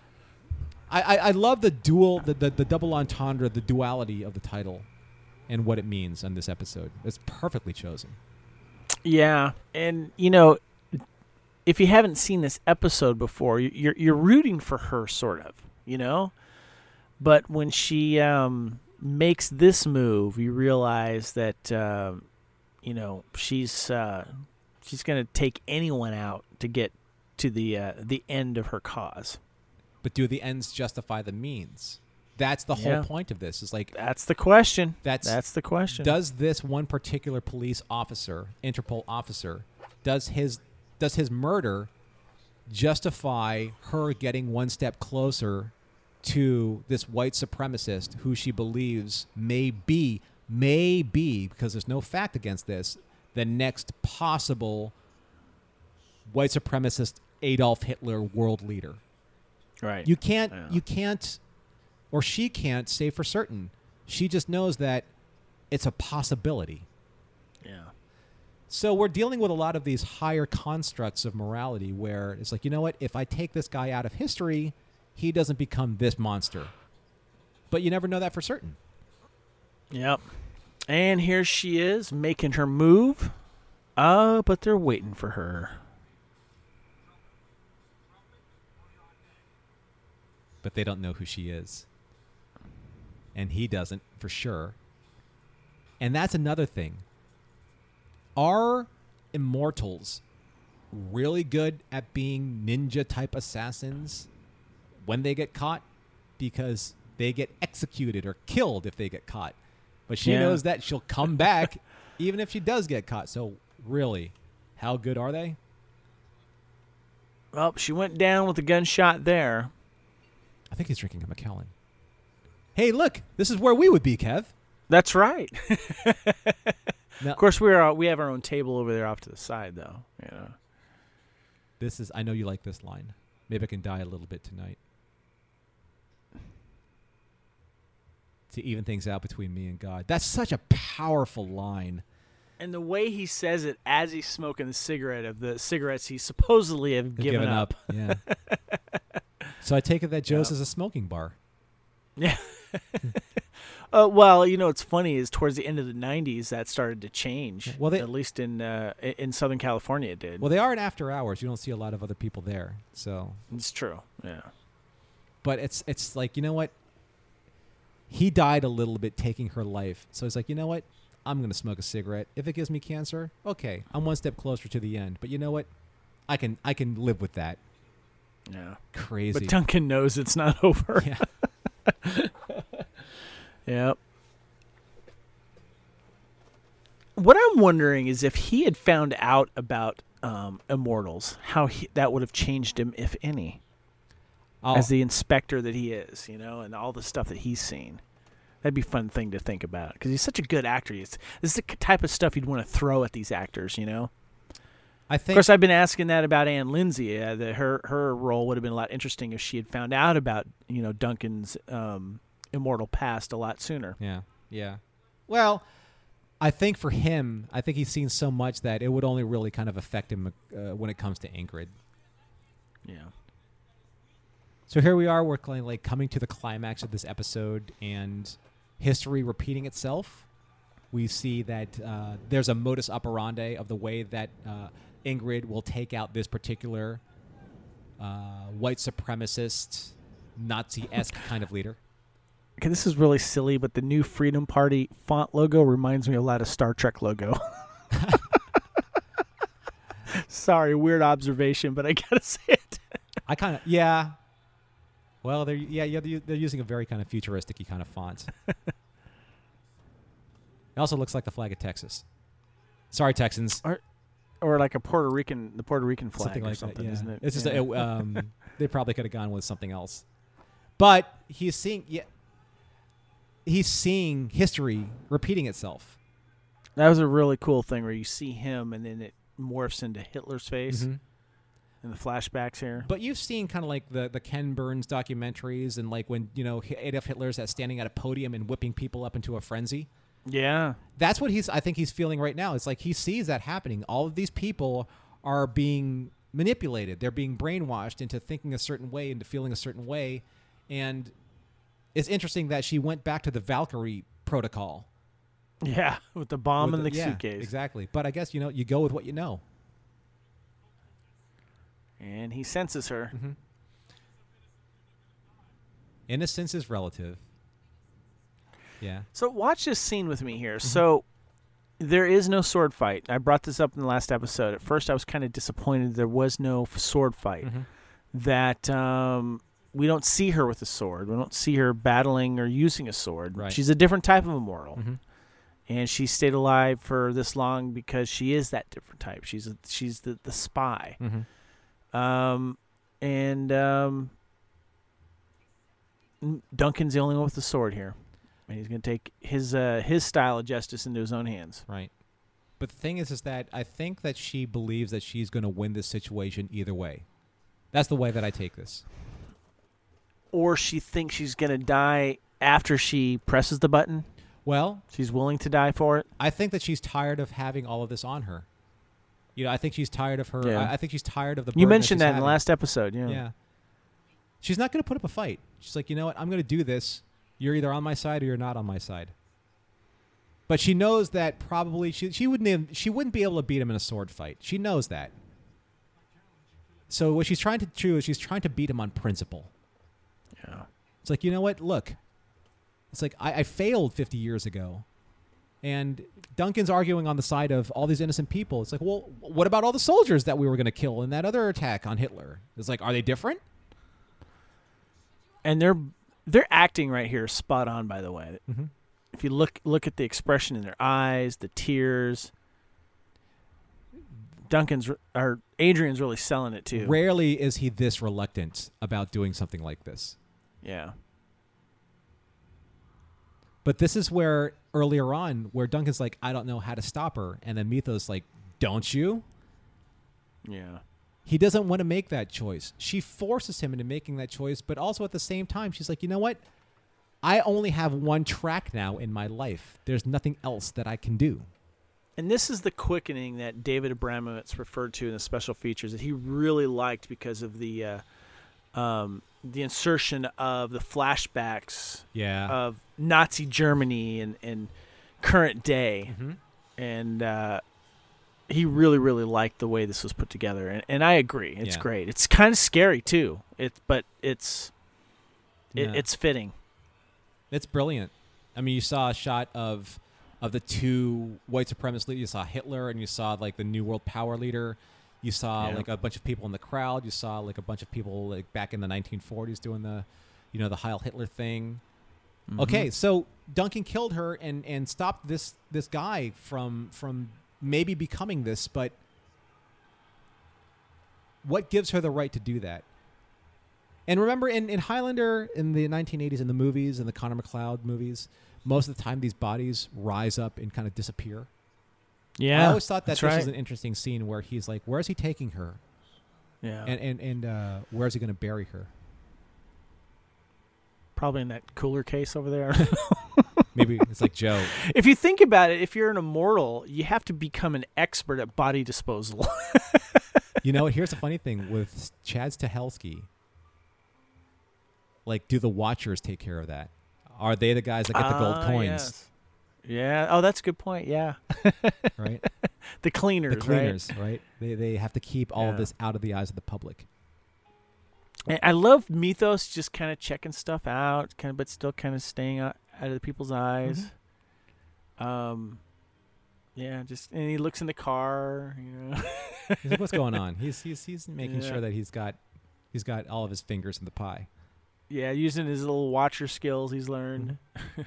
I, I, I love the dual, the, the, the double entendre, the duality of the title and what it means on this episode. It's perfectly chosen. Yeah, and you know, if you haven't seen this episode before, you- you're you're rooting for her, sort of, you know. But when she um, makes this move, you realize that um, you know she's uh, she's going to take anyone out to get to the uh, the end of her cause. But do the ends justify the means? That's the whole Yeah. point of this. Is like, That's the question. That's- that's the question. does this one particular police officer, Interpol officer, does his does his murder justify her getting one step closer to this white supremacist who she believes may be, may be, because there's no fact against this, the next possible white supremacist Adolf Hitler world leader? right? You can't, Yeah. you can't, or she can't say for certain. She just knows that it's a possibility. yeah. So we're dealing with a lot of these higher constructs of morality where it's like, you know what? If I take this guy out of history, he doesn't become this monster. But you never know that for certain. Yep. And here she is making her move. Uh, but they're waiting for her. But they don't know who she is. And he doesn't, for sure. And that's another thing. Are immortals really good at being ninja-type assassins when they get caught? Because they get executed or killed if they get caught. But she Yeah. knows that she'll come back even if she does get caught. So really, how good are they? Well, she went down with a gunshot there. I think he's drinking a Macallan. Hey, look, this is where we would be, Kev. That's right. Now, Of course, we're uh, we have our own table over there off to the side, though. You know. this is. I know you like this line. Maybe I can die a little bit tonight to even things out between me and God. That's such a powerful line. And the way he says it as he's smoking the cigarette of the cigarettes he supposedly have given, Given up. Yeah. So I take it that Joe's Yeah. is a smoking bar. Yeah. uh, well, you know, what's funny is towards the end of the nineties that started to change. Well, they- at least in uh, i- in Southern California, it did. Well, they are in after hours. You don't see a lot of other people there. So, It's true. Yeah. but it's it's like, you know what? He died a little bit taking her life. So it's like, you know what? I'm going to smoke a cigarette. If it gives me cancer, okay. I'm one step closer to the end. But you know what? I can I can live with that. Yeah. Crazy. But Duncan knows it's not over. Yeah. Yep. What I'm wondering is if he had found out about um, Immortals, how he, that would have changed him, if any, Oh, as the inspector that he is, you know, and all the stuff that he's seen. That'd be a fun thing to think about because he's such a good actor. He's, this is the type of stuff you'd want to throw at these actors, you know. I Of think course, I've been asking that about Anne Lindsay. Uh, that her her role would have been a lot interesting if she had found out about you know Duncan's um, immortal past a lot sooner. Yeah. Yeah. Well, I think for him, I think he's seen so much that it would only really kind of affect him uh, when it comes to Ingrid. Yeah. So here we are, we're kind of like coming to the climax of this episode and history repeating itself. We see that uh, there's a modus operandi of the way that uh, Ingrid will take out this particular uh, white supremacist, Nazi-esque kind of leader. Okay, this is really silly, but the new Freedom Party font logo reminds me a lot of Star Trek logo. Sorry, weird observation, but I gotta say it. I kind of, yeah. Well, they're yeah, yeah, they're they're using a very kind of futuristic-y kind of font. It also looks like the flag of Texas. Sorry, Texans. Or, or like a Puerto Rican, the Puerto Rican flag Something or like something, that, yeah. isn't it? It's just Yeah. a, um, they probably could have gone with something else. But he's seeing, yeah, he's seeing history repeating itself. That was a really cool thing where you see him and then it morphs into Hitler's face Mhm. in the flashbacks here. But you've seen kind of like the, the Ken Burns documentaries and like when, you know, Adolf Hitler's at standing at a podium and whipping people up into a frenzy. Yeah. That's what he's, I think he's feeling right now. It's like he sees that happening. All of these people are being manipulated. They're being brainwashed into thinking a certain way, into feeling a certain way. And it's interesting that she went back to the Valkyrie protocol. Yeah, with the bomb with in the yeah, suitcase. Exactly. But I guess, you know, you go with what you know. And he senses her. Mm-hmm. Innocence is relative. Yeah. So watch this scene with me here. Mm-hmm. So there is no sword fight. I brought this up in the last episode. At first, I was kind of disappointed there was no f- sword fight. Mm-hmm. That um, we don't see her with a sword. We don't see her battling or using a sword. Right. She's a different type of immortal. Mm-hmm. And she stayed alive for this long because she is that different type. She's a, she's the, the spy. Mm-hmm. Um, and um, Duncan's the only one with the sword here. And he's going to take his uh, his style of justice into his own hands. Right. But the thing is, is that I think that she believes that she's going to win this situation either way. That's the way that I take this. Or she thinks she's going to die after she presses the button. Well, She's willing to die for it. I think that she's tired of having all of this on her. You know, I think she's tired of her. Yeah. I, I think she's tired of the. You burden mentioned that, that she's in the having. last episode. Yeah. Yeah. She's not going to put up a fight. She's like, you know what? I'm going to do this. You're either on my side or you're not on my side. But she knows that probably she she wouldn't have, she wouldn't be able to beat him in a sword fight. She knows that. So what she's trying to do is she's trying to beat him on principle. Yeah. It's like, you know what? Look, it's like I, I failed fifty years ago. And Duncan's arguing on the side of all these innocent people. It's like, well, what about all the soldiers that we were going to kill in that other attack on Hitler? It's like, are they different? And they're they're acting right here spot on, by the way. Mm-hmm. If you look look at the expression in their eyes, the tears. Duncan's or Adrian's really selling it too. Rarely is he this reluctant about doing something like this. Yeah. But this is where earlier on, where Duncan's like, I don't know how to stop her. And then Mythos like, don't you? Yeah. He doesn't want to make that choice. She forces him into making that choice, but also at the same time, she's like, you know what? I only have one track now in my life. There's nothing else that I can do. And this is the quickening that David Abramowitz referred to in the special features that he really liked because of the uh, um, the insertion of the flashbacks Yeah. of Nazi Germany and, and current day. Mm-hmm. And uh, he really, really liked the way this was put together. And, and I agree. It's Yeah. great. It's kind of scary, too. It, but it's it, Yeah. it's fitting. It's brilliant. I mean, you saw a shot of of the two white supremacist leaders. You saw Hitler, and you saw like the New World Power leader. You saw Yeah. like a bunch of people in the crowd. You saw like a bunch of people like back in the nineteen forties doing the, you know, the Heil Hitler thing. Mm-hmm. Okay, so Duncan killed her and and stopped this this guy from from maybe becoming this, but what gives her the right to do that? And remember, in, in Highlander, in the nineteen eighties, in the movies, in the Connor McLeod movies, most of the time these bodies rise up and kind of disappear. Yeah. I always thought that that's this right. was an interesting scene where he's like, where is he taking her? Yeah. And and, and uh, where is he going to bury her? Probably in that cooler case over there. Maybe it's like Joe. If you think about it, if you're an immortal, you have to become an expert at body disposal. You know, here's the funny thing with Chad Stahelski. Like, do the Watchers take care of that? Are they the guys that get the gold Ah, coins? yes. Yeah. Oh, that's a good point. Yeah. Right? The cleaners. The cleaners, right? right? They they have to keep all of Yeah. this out of the eyes of the public. And I love Mythos just kind of checking stuff out, kind of, but still kind of staying out, out of the people's eyes. Mm-hmm. Um, yeah, just and he looks in the car. You know. He's like, what's going on? He's he's he's making Yeah. sure that he's got he's got all of his fingers in the pie. Yeah, using his little watcher skills he's learned. Mm-hmm.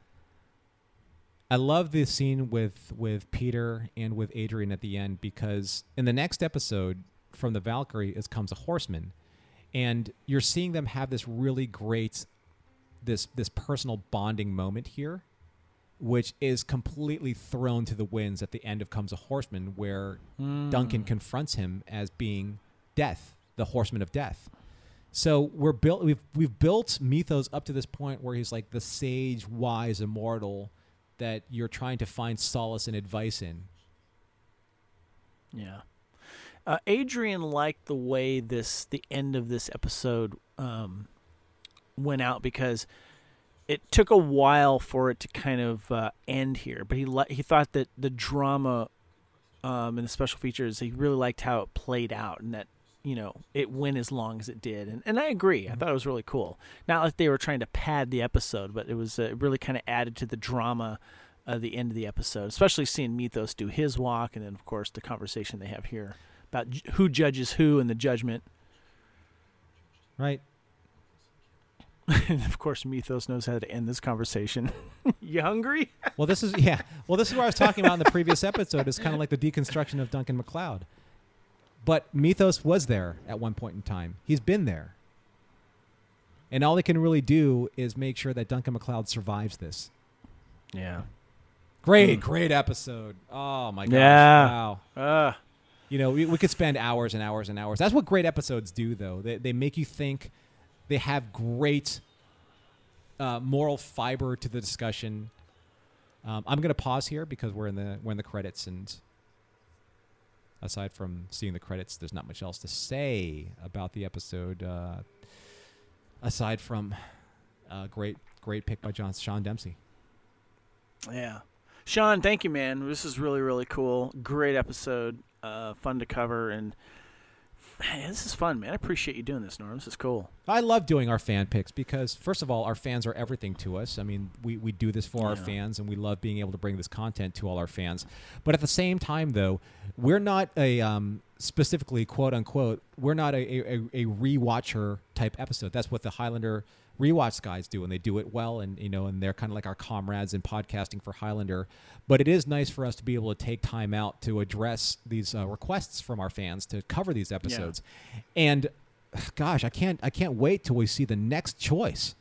I love the scene with with Peter and with Adrian at the end because in the next episode from the Valkyrie is comes a horseman, and you're seeing them have this really great this this personal bonding moment here, which is completely thrown to the winds at the end of Comes a Horseman, where Duncan confronts him as being Death, the Horseman of Death. So we're built. We've we've built Mythos up to this point where he's like the sage, wise immortal that you're trying to find solace and advice in. Yeah. Uh, Adrian liked the way this the end of this episode um, went out because it took a while for it to kind of uh, end here, but he li- he thought that the drama um, and the special features, he really liked how it played out and that, you know, it went as long as it did. And, and I agree. I thought it was really cool. Not like they were trying to pad the episode, but it was uh, really kind of added to the drama of the end of the episode, especially seeing Mythos do his walk and then, of course, the conversation they have here about j- who judges who and the judgment. Right. And, of course, Mythos knows how to end this conversation. You hungry? Well, this is yeah. Well, this is what I was talking about in the previous episode. It's kind of like the deconstruction of Duncan MacLeod. But Mythos was there at one point in time. He's been there. And all they can really do is make sure that Duncan MacLeod survives this. Yeah. Great, great episode. Oh, my gosh. Yeah. Wow. Uh, You know, we, we could spend hours and hours and hours. That's what great episodes do, though. They, they make you think. They have great uh, moral fiber to the discussion. Um, I'm going to pause here because we're in the we're in the credits, and aside from seeing the credits, there's not much else to say about the episode. Uh, aside from uh, great great pick by John Sean Dempsey. yeah. Sean, thank you, man. This is really, really cool. Great episode. Uh, fun to cover. And man, this is fun, man. I appreciate you doing this, Norm. This is cool. I love doing our fan picks because, first of all, our fans are everything to us. I mean, we, we do this for our Yeah. fans, and we love being able to bring this content to all our fans. But at the same time, though, we're not a um, specifically, quote unquote, we're not a, a, a rewatcher type episode. That's what the Highlander rewatch guys do, and they do it well, and you know, and they're kind of like our comrades in podcasting for Highlander. But it is nice for us to be able to take time out to address these uh, requests from our fans to cover these episodes. And gosh, I can't I can't wait till we see the next choice,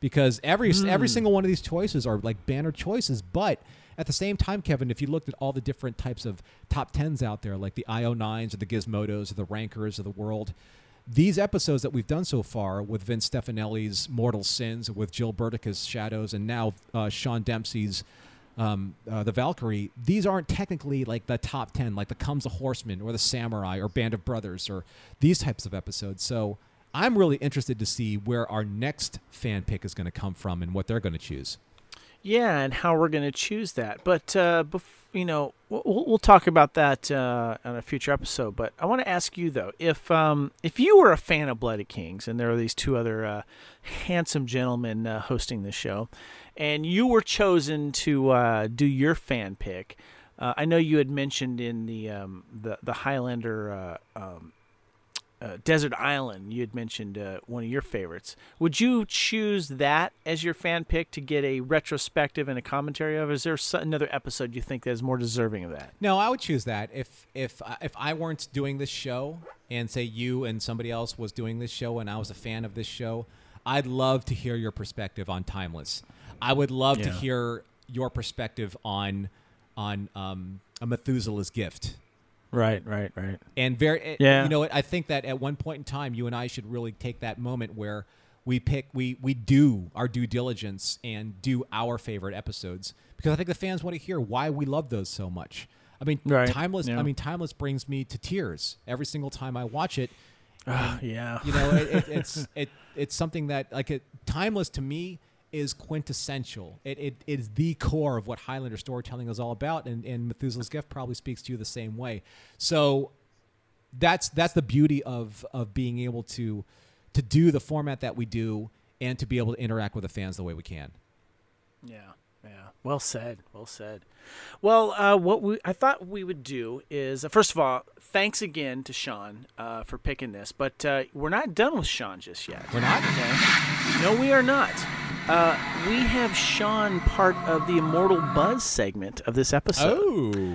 because every Mm. every single one of these choices are like banner choices. But at the same time, Kevin, if you looked at all the different types of top tens out there, like the I O nines or the Gizmodos or the Rankers of the world, these episodes that we've done so far with Vince Stefanelli's Mortal Sins, with Jill Burdick's Shadows, and now uh, Sean Dempsey's um, uh, The Valkyrie, these aren't technically like the top ten, like the Comes a Horseman or the Samurai or Band of Brothers or these types of episodes. So I'm really interested to see where our next fan pick is going to come from and what they're going to choose. Yeah, and how we're going to choose that. But, uh, bef- you know, we'll, we'll talk about that uh, on a future episode. But I want to ask you, though, if um, if you were a fan of Bloody Kings, and there are these two other uh, handsome gentlemen uh, hosting this show, and you were chosen to uh, do your fan pick, uh, I know you had mentioned in the um, the, the Highlander uh, um, Uh, Desert Island, you had mentioned uh, one of your favorites. Would you choose that as your fan pick to get a retrospective and a commentary of? Or is there so- another episode you think that is more deserving of that? No, I would choose that. If if if I weren't doing this show, and say you and somebody else was doing this show, and I was a fan of this show, I'd love to hear your perspective on Timeless. I would love Yeah. to hear your perspective on on um, a Methuselah's Gift. Right, right, right. And very, Yeah. you know, I think that at one point in time, you and I should really take that moment where we pick, we we do our due diligence and do our favorite episodes, because I think the fans want to hear why we love those so much. I mean, Right, Timeless. yeah. I mean, Timeless brings me to tears every single time I watch it. Uh, yeah. You know, it, it, it's it it's something that like it, Timeless to me is quintessential. It, it it is the core of what Highlander storytelling is all about, and, and Methuselah's Gift probably speaks to you the same way. So that's that's the beauty of of being able to to do the format that we do, and to be able to interact with the fans the way we can. Yeah, yeah. Well said. Well said. Well, uh, what we I thought we would do is, uh, first of all, thanks again to Sean uh, for picking this, but uh, we're not done with Sean just yet. We're not? Okay. No, we are not. Uh, we have Sean part of the Immortal Buzz segment of this episode. Oh.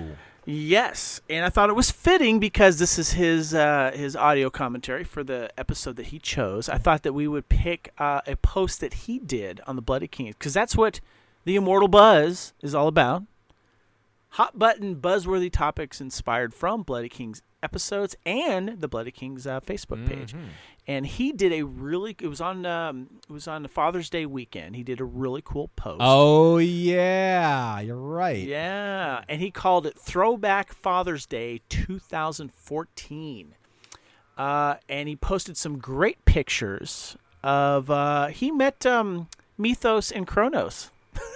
Yes, and I thought it was fitting because this is his uh, his audio commentary for the episode that he chose. I thought that we would pick uh, a post that he did on the Bloody Kings, because that's what the Immortal Buzz is all about. Hot button, buzzworthy topics inspired from Bloody Kings episodes and the Bloody Kings uh, Facebook page. Mm-hmm. And he did a really it was on um, it was on the Father's Day weekend. He did a really cool post. Oh yeah, you're right. Yeah, and he called it Throwback Father's Day two thousand fourteen. Uh, and he posted some great pictures of uh, he met um, Mythos and Kronos.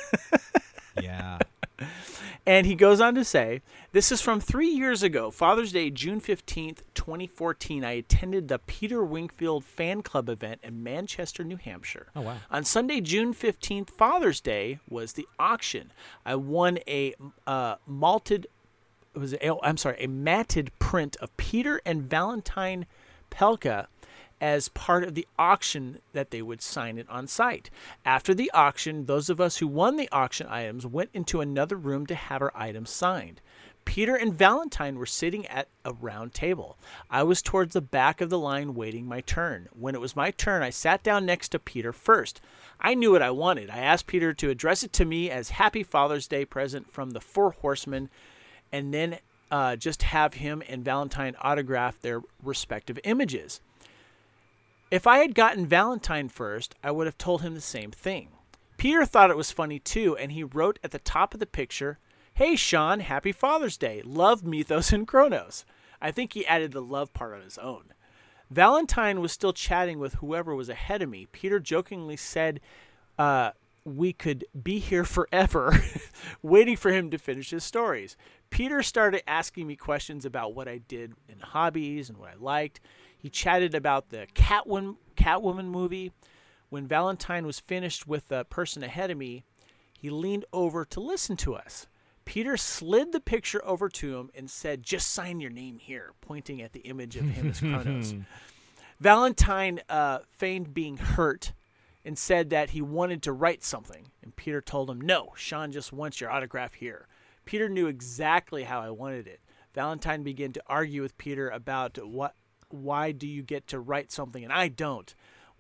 Yeah. And he goes on to say, this is from three years ago, Father's Day, June fifteenth, twenty fourteen. I attended the Peter Wingfield Fan Club event in Manchester, New Hampshire. Oh, wow. On Sunday, June fifteenth, Father's Day, was the auction. I won a uh, malted, it was a, oh, I'm sorry, a matted print of Peter and Valentine Pelka as part of the auction that they would sign it on site. After the auction, those of us who won the auction items went into another room to have our items signed. Peter and Valentine were sitting at a round table. I was towards the back of the line waiting my turn. When it was my turn, I sat down next to Peter first. I knew what I wanted. I asked Peter to address it to me as Happy Father's Day present from the Four Horsemen, and then uh, just have him and Valentine autograph their respective images. If I had gotten Valentine first, I would have told him the same thing. Peter thought it was funny too, and he wrote at the top of the picture, "Hey Sean, Happy Father's Day. Love, Mythos and Kronos." I think he added the love part on his own. Valentine was still chatting with whoever was ahead of me. Peter jokingly said uh, we could be here forever, waiting for him to finish his stories. Peter started asking me questions about what I did in hobbies and what I liked. He chatted about the Catwoman, Catwoman movie. When Valentine was finished with the person ahead of me, he leaned over to listen to us. Peter slid the picture over to him and said, "Just sign your name here," pointing at the image of him as Kronos. Valentine uh, feigned being hurt and said that he wanted to write something. And Peter told him, "No, Sean just wants your autograph here." Peter knew exactly how I wanted it. Valentine began to argue with Peter about what, why do you get to write something and I don't?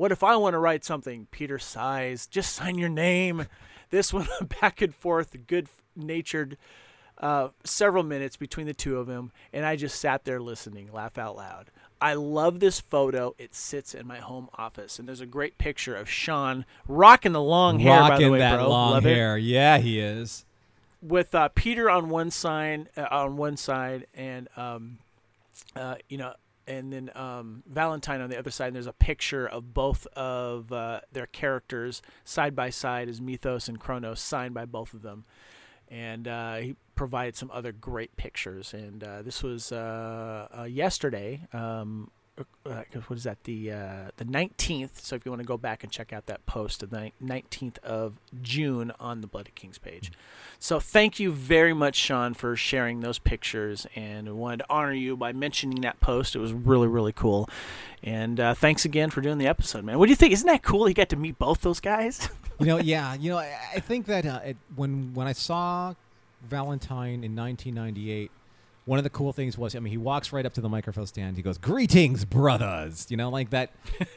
What if I want to write something? Peter sighs. Just sign your name. This went back and forth, good-natured, uh, several minutes between the two of them, and I just sat there listening, laugh out loud. I love this photo. It sits in my home office, and there's a great picture of Sean rocking the long hair, Rocking by the way, that bro. long Love hair. it. Yeah, he is. With uh, Peter on one side, uh, on one side, and um, uh, you know, and then um, Valentine on the other side. And there's a picture of both of uh, their characters side by side as Mythos and Kronos, signed by both of them. And uh, he provided some other great pictures. And uh, this was uh, uh, yesterday. Um, uh, what is that? The uh, the nineteenth. So if you want to go back and check out that post, the nineteenth of June on the Bloody Kings page. So thank you very much, Sean, for sharing those pictures. And I wanted to honor you by mentioning that post. It was really, really cool. And uh, thanks again for doing the episode, man. What do you think? Isn't that cool? You got to meet both those guys. You know, yeah. You know, I, I think that uh, it, when when I saw Valentine in nineteen ninety-eight, one of the cool things was, I mean, he walks right up to the microphone stand. He goes, "Greetings, brothers." You know, like that.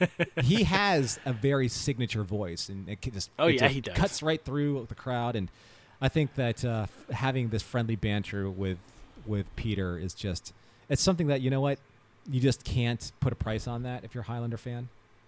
He has a very signature voice, and it just oh it yeah, just he does. cuts right through the crowd. And I think that uh, having this friendly banter with with Peter is just it's something that, you know what, you just can't put a price on that if you're a Highlander fan.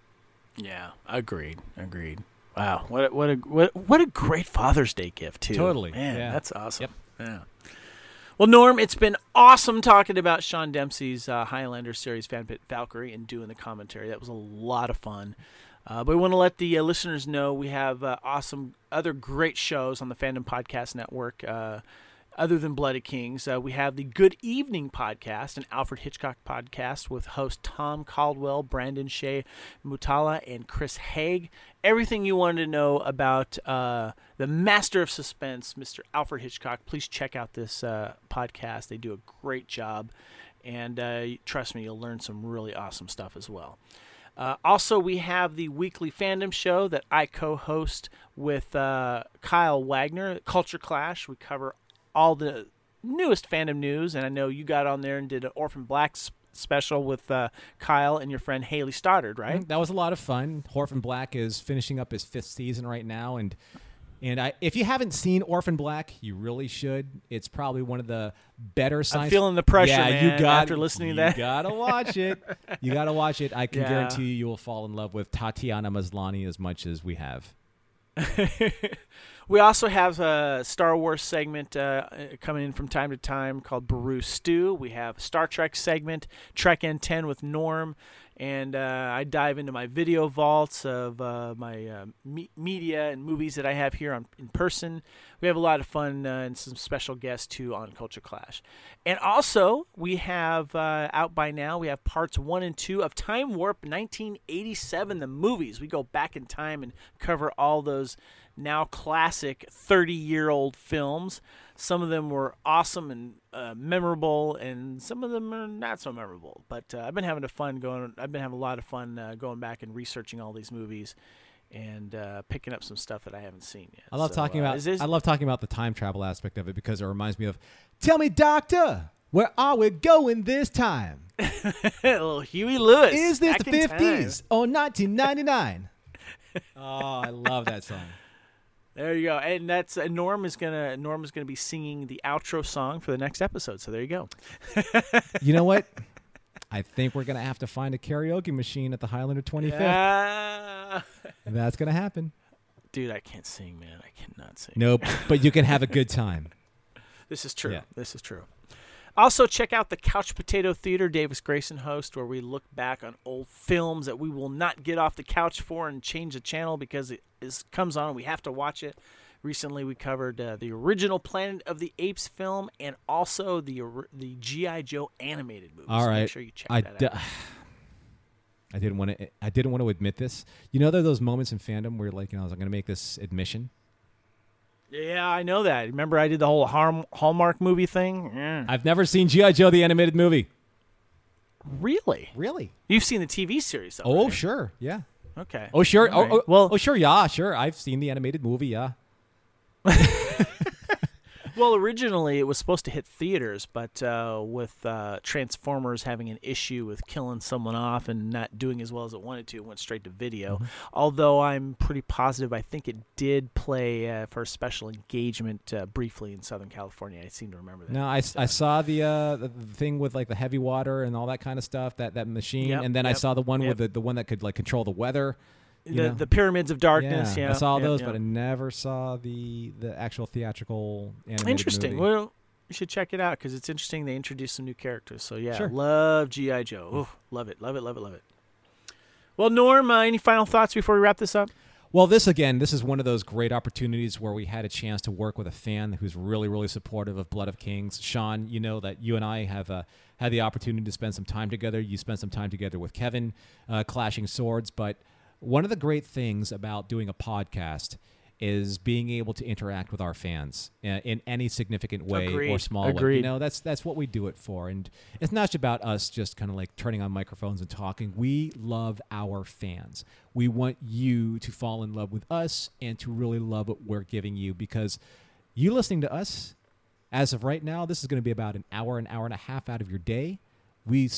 Yeah, agreed, agreed. Wow, what a, what a what what a great Father's Day gift too. Totally, man, yeah. That's awesome. Yep. Yeah. Well, Norm, it's been awesome talking about Sean Dempsey's uh, Highlander series, Fanpit Valkyrie, and doing the commentary. That was a lot of fun. Uh, but we want to let the uh, listeners know we have uh, awesome other great shows on the Fandom Podcast Network. Uh, other than Bloody Kings, uh, we have the Good Evening Podcast, an Alfred Hitchcock podcast with host Tom Caldwell, Brandon Shea Mutala, and Chris Haig. Everything you wanted to know about uh, the master of suspense, Mister Alfred Hitchcock, please check out this uh, podcast. They do a great job, and uh, trust me, you'll learn some really awesome stuff as well. Uh, also, we have the weekly fandom show that I co-host with uh, Kyle Wagner, Culture Clash. We cover all the newest fandom news, and I know you got on there and did an Orphan Black sp- special with uh, Kyle and your friend Haley Stoddard, right? Mm, that was a lot of fun. Orphan Black is finishing up his fifth season right now, and and I, if you haven't seen Orphan Black, you really should. It's probably one of the better science. I'm feeling the pressure, yeah, man, you got, after listening you to that. You gotta watch it. You gotta watch it. I can Yeah. guarantee you, you will fall in love with Tatiana Maslany as much as we have. We also have a Star Wars segment uh, coming in from time to time called Baru Stew. We have a Star Trek segment, Trek N ten with Norm, and uh, I dive into my video vaults of uh, my uh, me- media and movies that I have here on, in person. We have a lot of fun uh, and some special guests too on Culture Clash. And also, we have uh, out by now, we have parts one and two of Time Warp nineteen eighty-seven, the movies. We go back in time and cover all those now classic thirty-year-old films. Some of them were awesome and uh, memorable, and some of them are not so memorable. But uh, I've been having a fun going. I've been having a lot of fun uh, going back and researching all these movies and uh, picking up some stuff that I haven't seen yet. I love So, talking uh, about. is this- I love talking about the time travel aspect of it because it reminds me of. Tell me, Doctor, where are we going this time? little Huey Lewis. Is this back the in time. fifties or nineteen ninety-nine? Oh, I love that song. There you go, and that's uh, Norm is gonna Norm is gonna be singing the outro song for the next episode. So there you go. You know what? I think we're gonna have to find a karaoke machine at the Highlander twenty-fifth. Uh, That's gonna happen. dude, I can't sing, man. I cannot sing. Nope, but you can have a good time. This is true. Yeah. This is true. Also, check out the Couch Potato Theater, Davis Grayson host, where we look back on old films that we will not get off the couch for and change the channel because it is, comes on and we have to watch it. Recently, we covered uh, the original Planet of the Apes film and also the the G I. Joe animated movie. All so right, make sure you check I that d- out. I didn't want to. I didn't want to admit this. You know, there are those moments in fandom where, like, you know, I was going to make this admission. Yeah, I know that. Remember, I did the whole Har- Hallmark movie thing. Yeah. I've never seen G I. Joe the animated movie. Really? Really? You've seen the T V series, though, Oh, right? sure. Yeah. Okay. Oh, sure. All right. Oh, oh, well, oh, sure. Yeah, sure. I've seen the animated movie. Yeah. Well, originally it was supposed to hit theaters, but uh, with uh, Transformers having an issue with killing someone off and not doing as well as it wanted to, it went straight to video. Mm-hmm. Although I'm pretty positive, I think it did play uh, for a special engagement uh, briefly in Southern California. I seem to remember that. No, I, I saw the, uh, the thing with like the heavy water and all that kind of stuff, that, that machine, yep, and then yep, I saw the one yep. with the, the one that could like control the weather. The, the Pyramids of Darkness. Yeah, Yeah, I saw yeah, those, yeah. but I never saw the the actual theatrical animated Interesting. movie. Well, you should check it out because it's interesting. They introduced some new characters. So yeah, Sure. love G I. Joe. Ooh, love it, love it, love it, love it. Well, Norm, uh, any final thoughts before we wrap this up? Well, this again, this is one of those great opportunities where we had a chance to work with a fan who's really, really supportive of Blood of Kings. Sean, you know that you and I have uh, had the opportunity to spend some time together. You spent some time together with Kevin, uh, Clashing Swords, but one of the great things about doing a podcast is being able to interact with our fans in, in any significant way Agreed. or small Agreed. way. You know, that's that's what we do it for. And it's not just about us just kind of like turning on microphones and talking. We love our fans. We want you to fall in love with us and to really love what we're giving you, because you listening to us, as of right now, this is going to be about an hour, an hour and a half out of your day. We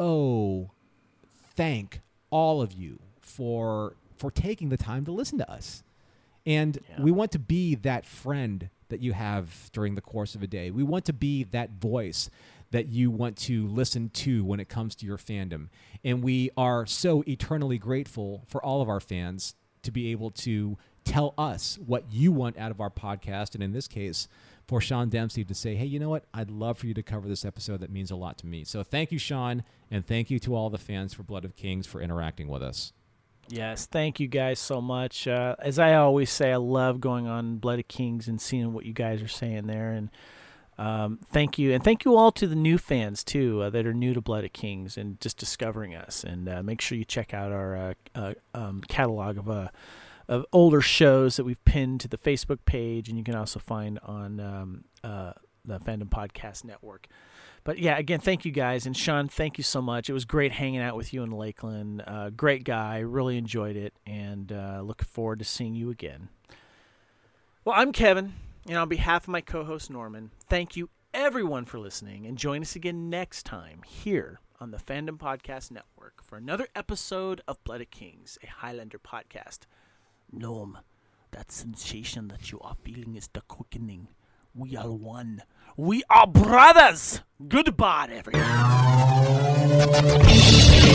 so thank all of you for for taking the time to listen to us. And Yeah. we want to be that friend that you have during the course of a day. We want to be that voice that you want to listen to when it comes to your fandom. And we are so eternally grateful for all of our fans to be able to tell us what you want out of our podcast. And in this case, for Sean Dempsey to say, hey, you know what? I'd love for you to cover this episode. That means a lot to me. So thank you, Sean. And thank you to all the fans for Blood of Kings for interacting with us. Yes, thank you guys so much. Uh, as I always say, I love going on Blood of Kings and seeing what you guys are saying there. And um, thank you. And thank you all to the new fans, too, uh, that are new to Blood of Kings and just discovering us. And uh, make sure you check out our uh, uh, um, catalog of, uh, of older shows that we've pinned to the Facebook page. And you can also find on um, uh, the Fandom Podcast Network. But, yeah, again, thank you guys. And, Sean, thank you so much. It was great hanging out with you in Lakeland. Uh, great guy. Really enjoyed it. And uh, looking forward to seeing you again. Well, I'm Kevin. And on behalf of my co-host, Norman, thank you, everyone, for listening. And join us again next time here on the Fandom Podcast Network for another episode of Blood of Kings, a Highlander podcast. Norm, that sensation that you are feeling is the quickening. We are one. We are brothers. Goodbye, everyone.